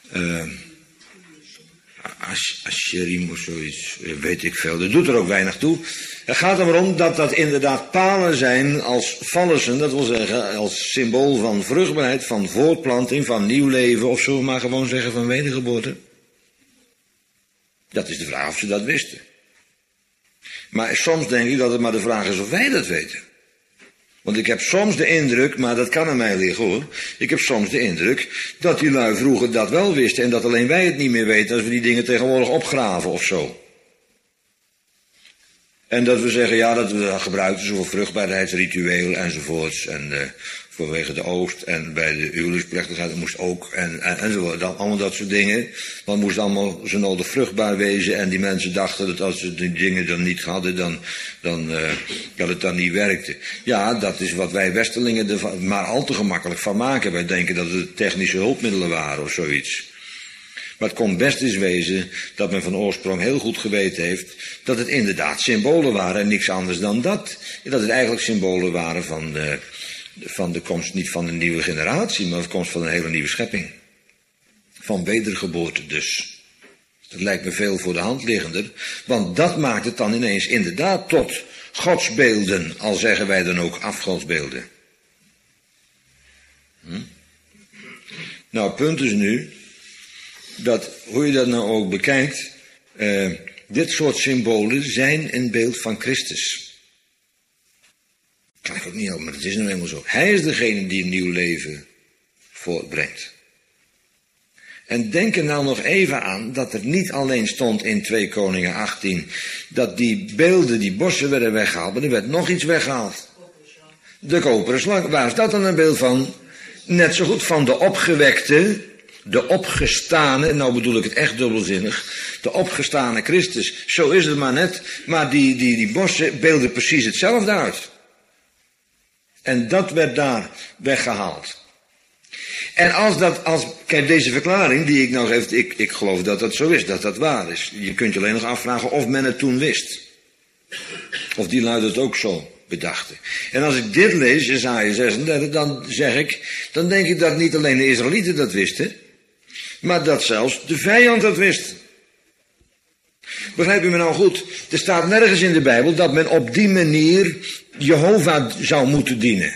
Speaker 1: Asherim of zoiets, weet ik veel. Dat doet er ook weinig toe. Het gaat erom dat dat inderdaad palen zijn als vallensen, dat wil zeggen als symbool van vruchtbaarheid, van voortplanting, van nieuw leven, of zullen we maar gewoon zeggen van wedergeboorte. Dat is de vraag of ze dat wisten. Maar soms denk ik dat het maar de vraag is of wij dat weten. Want ik heb soms de indruk, maar dat kan aan mij liggen hoor. Ik heb soms de indruk dat die lui vroeger dat wel wisten en dat alleen wij het niet meer weten als we die dingen tegenwoordig opgraven of zo. En dat we zeggen, ja, dat we dat gebruikten zo voor vruchtbaarheidsritueel enzovoorts. En vanwege de oogst en bij de huwelijksplechtigheid moest ook enzovoort. Allemaal dat soort dingen. Want moest allemaal zo nodig vruchtbaar wezen. En die mensen dachten dat als ze die dingen dan niet hadden, dat het dan niet werkte. Ja, dat is wat wij Westerlingen er maar al te gemakkelijk van maken. Wij denken dat het technische hulpmiddelen waren of zoiets. Maar het kon best eens wezen dat men van oorsprong heel goed geweten heeft dat het inderdaad symbolen waren en niks anders dan dat. Dat het eigenlijk symbolen waren van de komst niet van een nieuwe generatie, maar de komst van een hele nieuwe schepping. Van wedergeboorte dus. Dat lijkt me veel voor de hand liggender, want dat maakt het dan ineens inderdaad tot godsbeelden, al zeggen wij dan ook afgodsbeelden. Nou, het punt is nu dat, hoe je dat nou ook bekijkt, dit soort symbolen zijn een beeld van Christus. Krijg ook niet op, maar het is nou helemaal zo. Hij is degene die een nieuw leven voortbrengt. En denk er nou nog even aan dat er niet alleen stond in 2 Koningen 18... dat die beelden, die bossen werden weggehaald, maar er werd nog iets weggehaald. De koperen slang. Waar is dat dan een beeld van? Net zo goed van de opgewekte, de opgestane, nou bedoel ik het echt dubbelzinnig, de opgestane Christus. Zo is het maar net, maar die bossen beelden precies hetzelfde uit. En dat werd daar weggehaald. En kijk, deze verklaring die ik nou geef, ik geloof dat dat zo is, dat dat waar is. Je kunt je alleen nog afvragen of men het toen wist. Of die lui het ook zo bedachten. En als ik dit lees, Jesaja 36, dan denk ik dat niet alleen de Israëlieten dat wisten, maar dat zelfs de vijand dat wist. Begrijp u me nou goed? Er staat nergens in de Bijbel dat men op die manier Jehovah zou moeten dienen.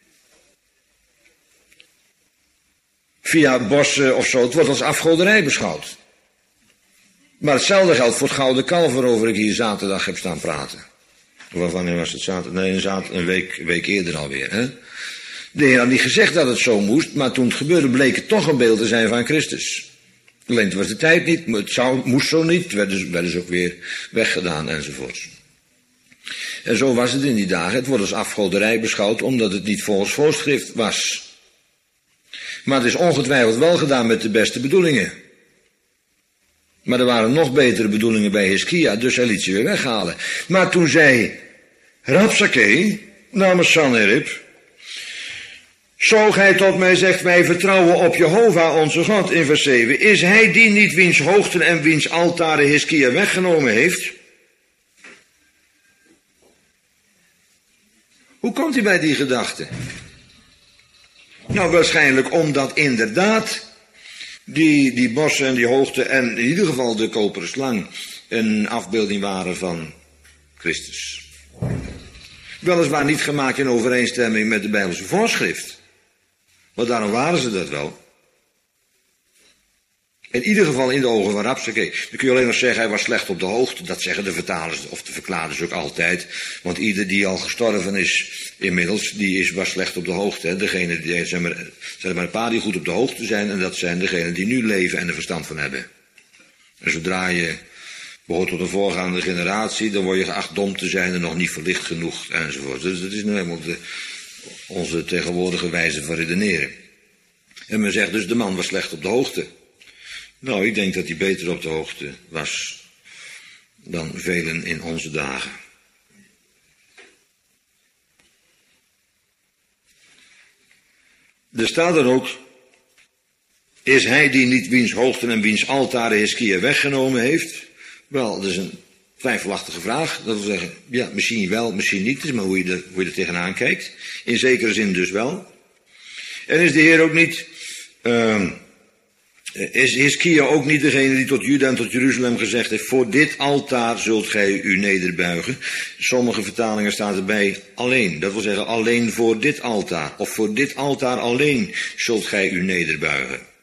Speaker 1: Via bossen of zo, het wordt als afgoderij beschouwd. Maar hetzelfde geldt voor het gouden kalf waarover ik hier zaterdag heb staan praten. Wanneer was het zaterdag? Nee, een week eerder alweer. Hè? De Heer had niet gezegd dat het zo moest, maar toen het gebeurde bleek het toch een beeld te zijn van Christus. Alleen het was de tijd niet, het moest zo niet, werden ze ook weer weggedaan enzovoorts. En zo was het in die dagen. Het wordt als afgoderij beschouwd omdat het niet volgens voorschrift was. Maar het is ongetwijfeld wel gedaan met de beste bedoelingen. Maar er waren nog betere bedoelingen bij Hiskia, dus hij liet ze weer weghalen. Maar toen zei Rabsakeh namens Sanherib: zo gij tot mij zegt, wij vertrouwen op Jehovah onze God, in vers 7. Is hij die niet wiens hoogten en wiens altaren Hiskia weggenomen heeft? Hoe komt hij bij die gedachte? Nou, waarschijnlijk omdat inderdaad die bossen en die hoogten en in ieder geval de koperen slang een afbeelding waren van Christus. Weliswaar niet gemaakt in overeenstemming met de Bijbelse voorschrift. Maar daarom waren ze dat wel. In ieder geval in de ogen van Rabsakeh. Dan kun je alleen nog zeggen, hij was slecht op de hoogte. Dat zeggen de vertalers of de verklaarders ook altijd. Want ieder die al gestorven is inmiddels, was slecht op de hoogte. Hè. Degene die, zijn maar een paar die goed op de hoogte zijn. En dat zijn degenen die nu leven en er verstand van hebben. En zodra je behoort tot een voorgaande generatie, dan word je geacht dom te zijn en nog niet verlicht genoeg enzovoort. Dus dat is nu helemaal onze tegenwoordige wijze van redeneren. En men zegt dus, de man was slecht op de hoogte. Nou, ik denk dat hij beter op de hoogte was dan velen in onze dagen. Er staat er ook, is hij die niet wiens hoogten en wiens altaren Hiskia weggenomen heeft? Wel, dat is een twijfelachtige vraag. Dat wil zeggen, ja, misschien wel, misschien niet. Het is maar hoe je er tegenaan kijkt. In zekere zin dus wel. En is de Heer ook niet, is Hiskia ook niet degene die tot Juda en tot Jeruzalem gezegd heeft, voor dit altaar zult gij u nederbuigen? Sommige vertalingen staat erbij alleen. Dat wil zeggen alleen voor dit altaar. Of voor dit altaar alleen zult gij u nederbuigen.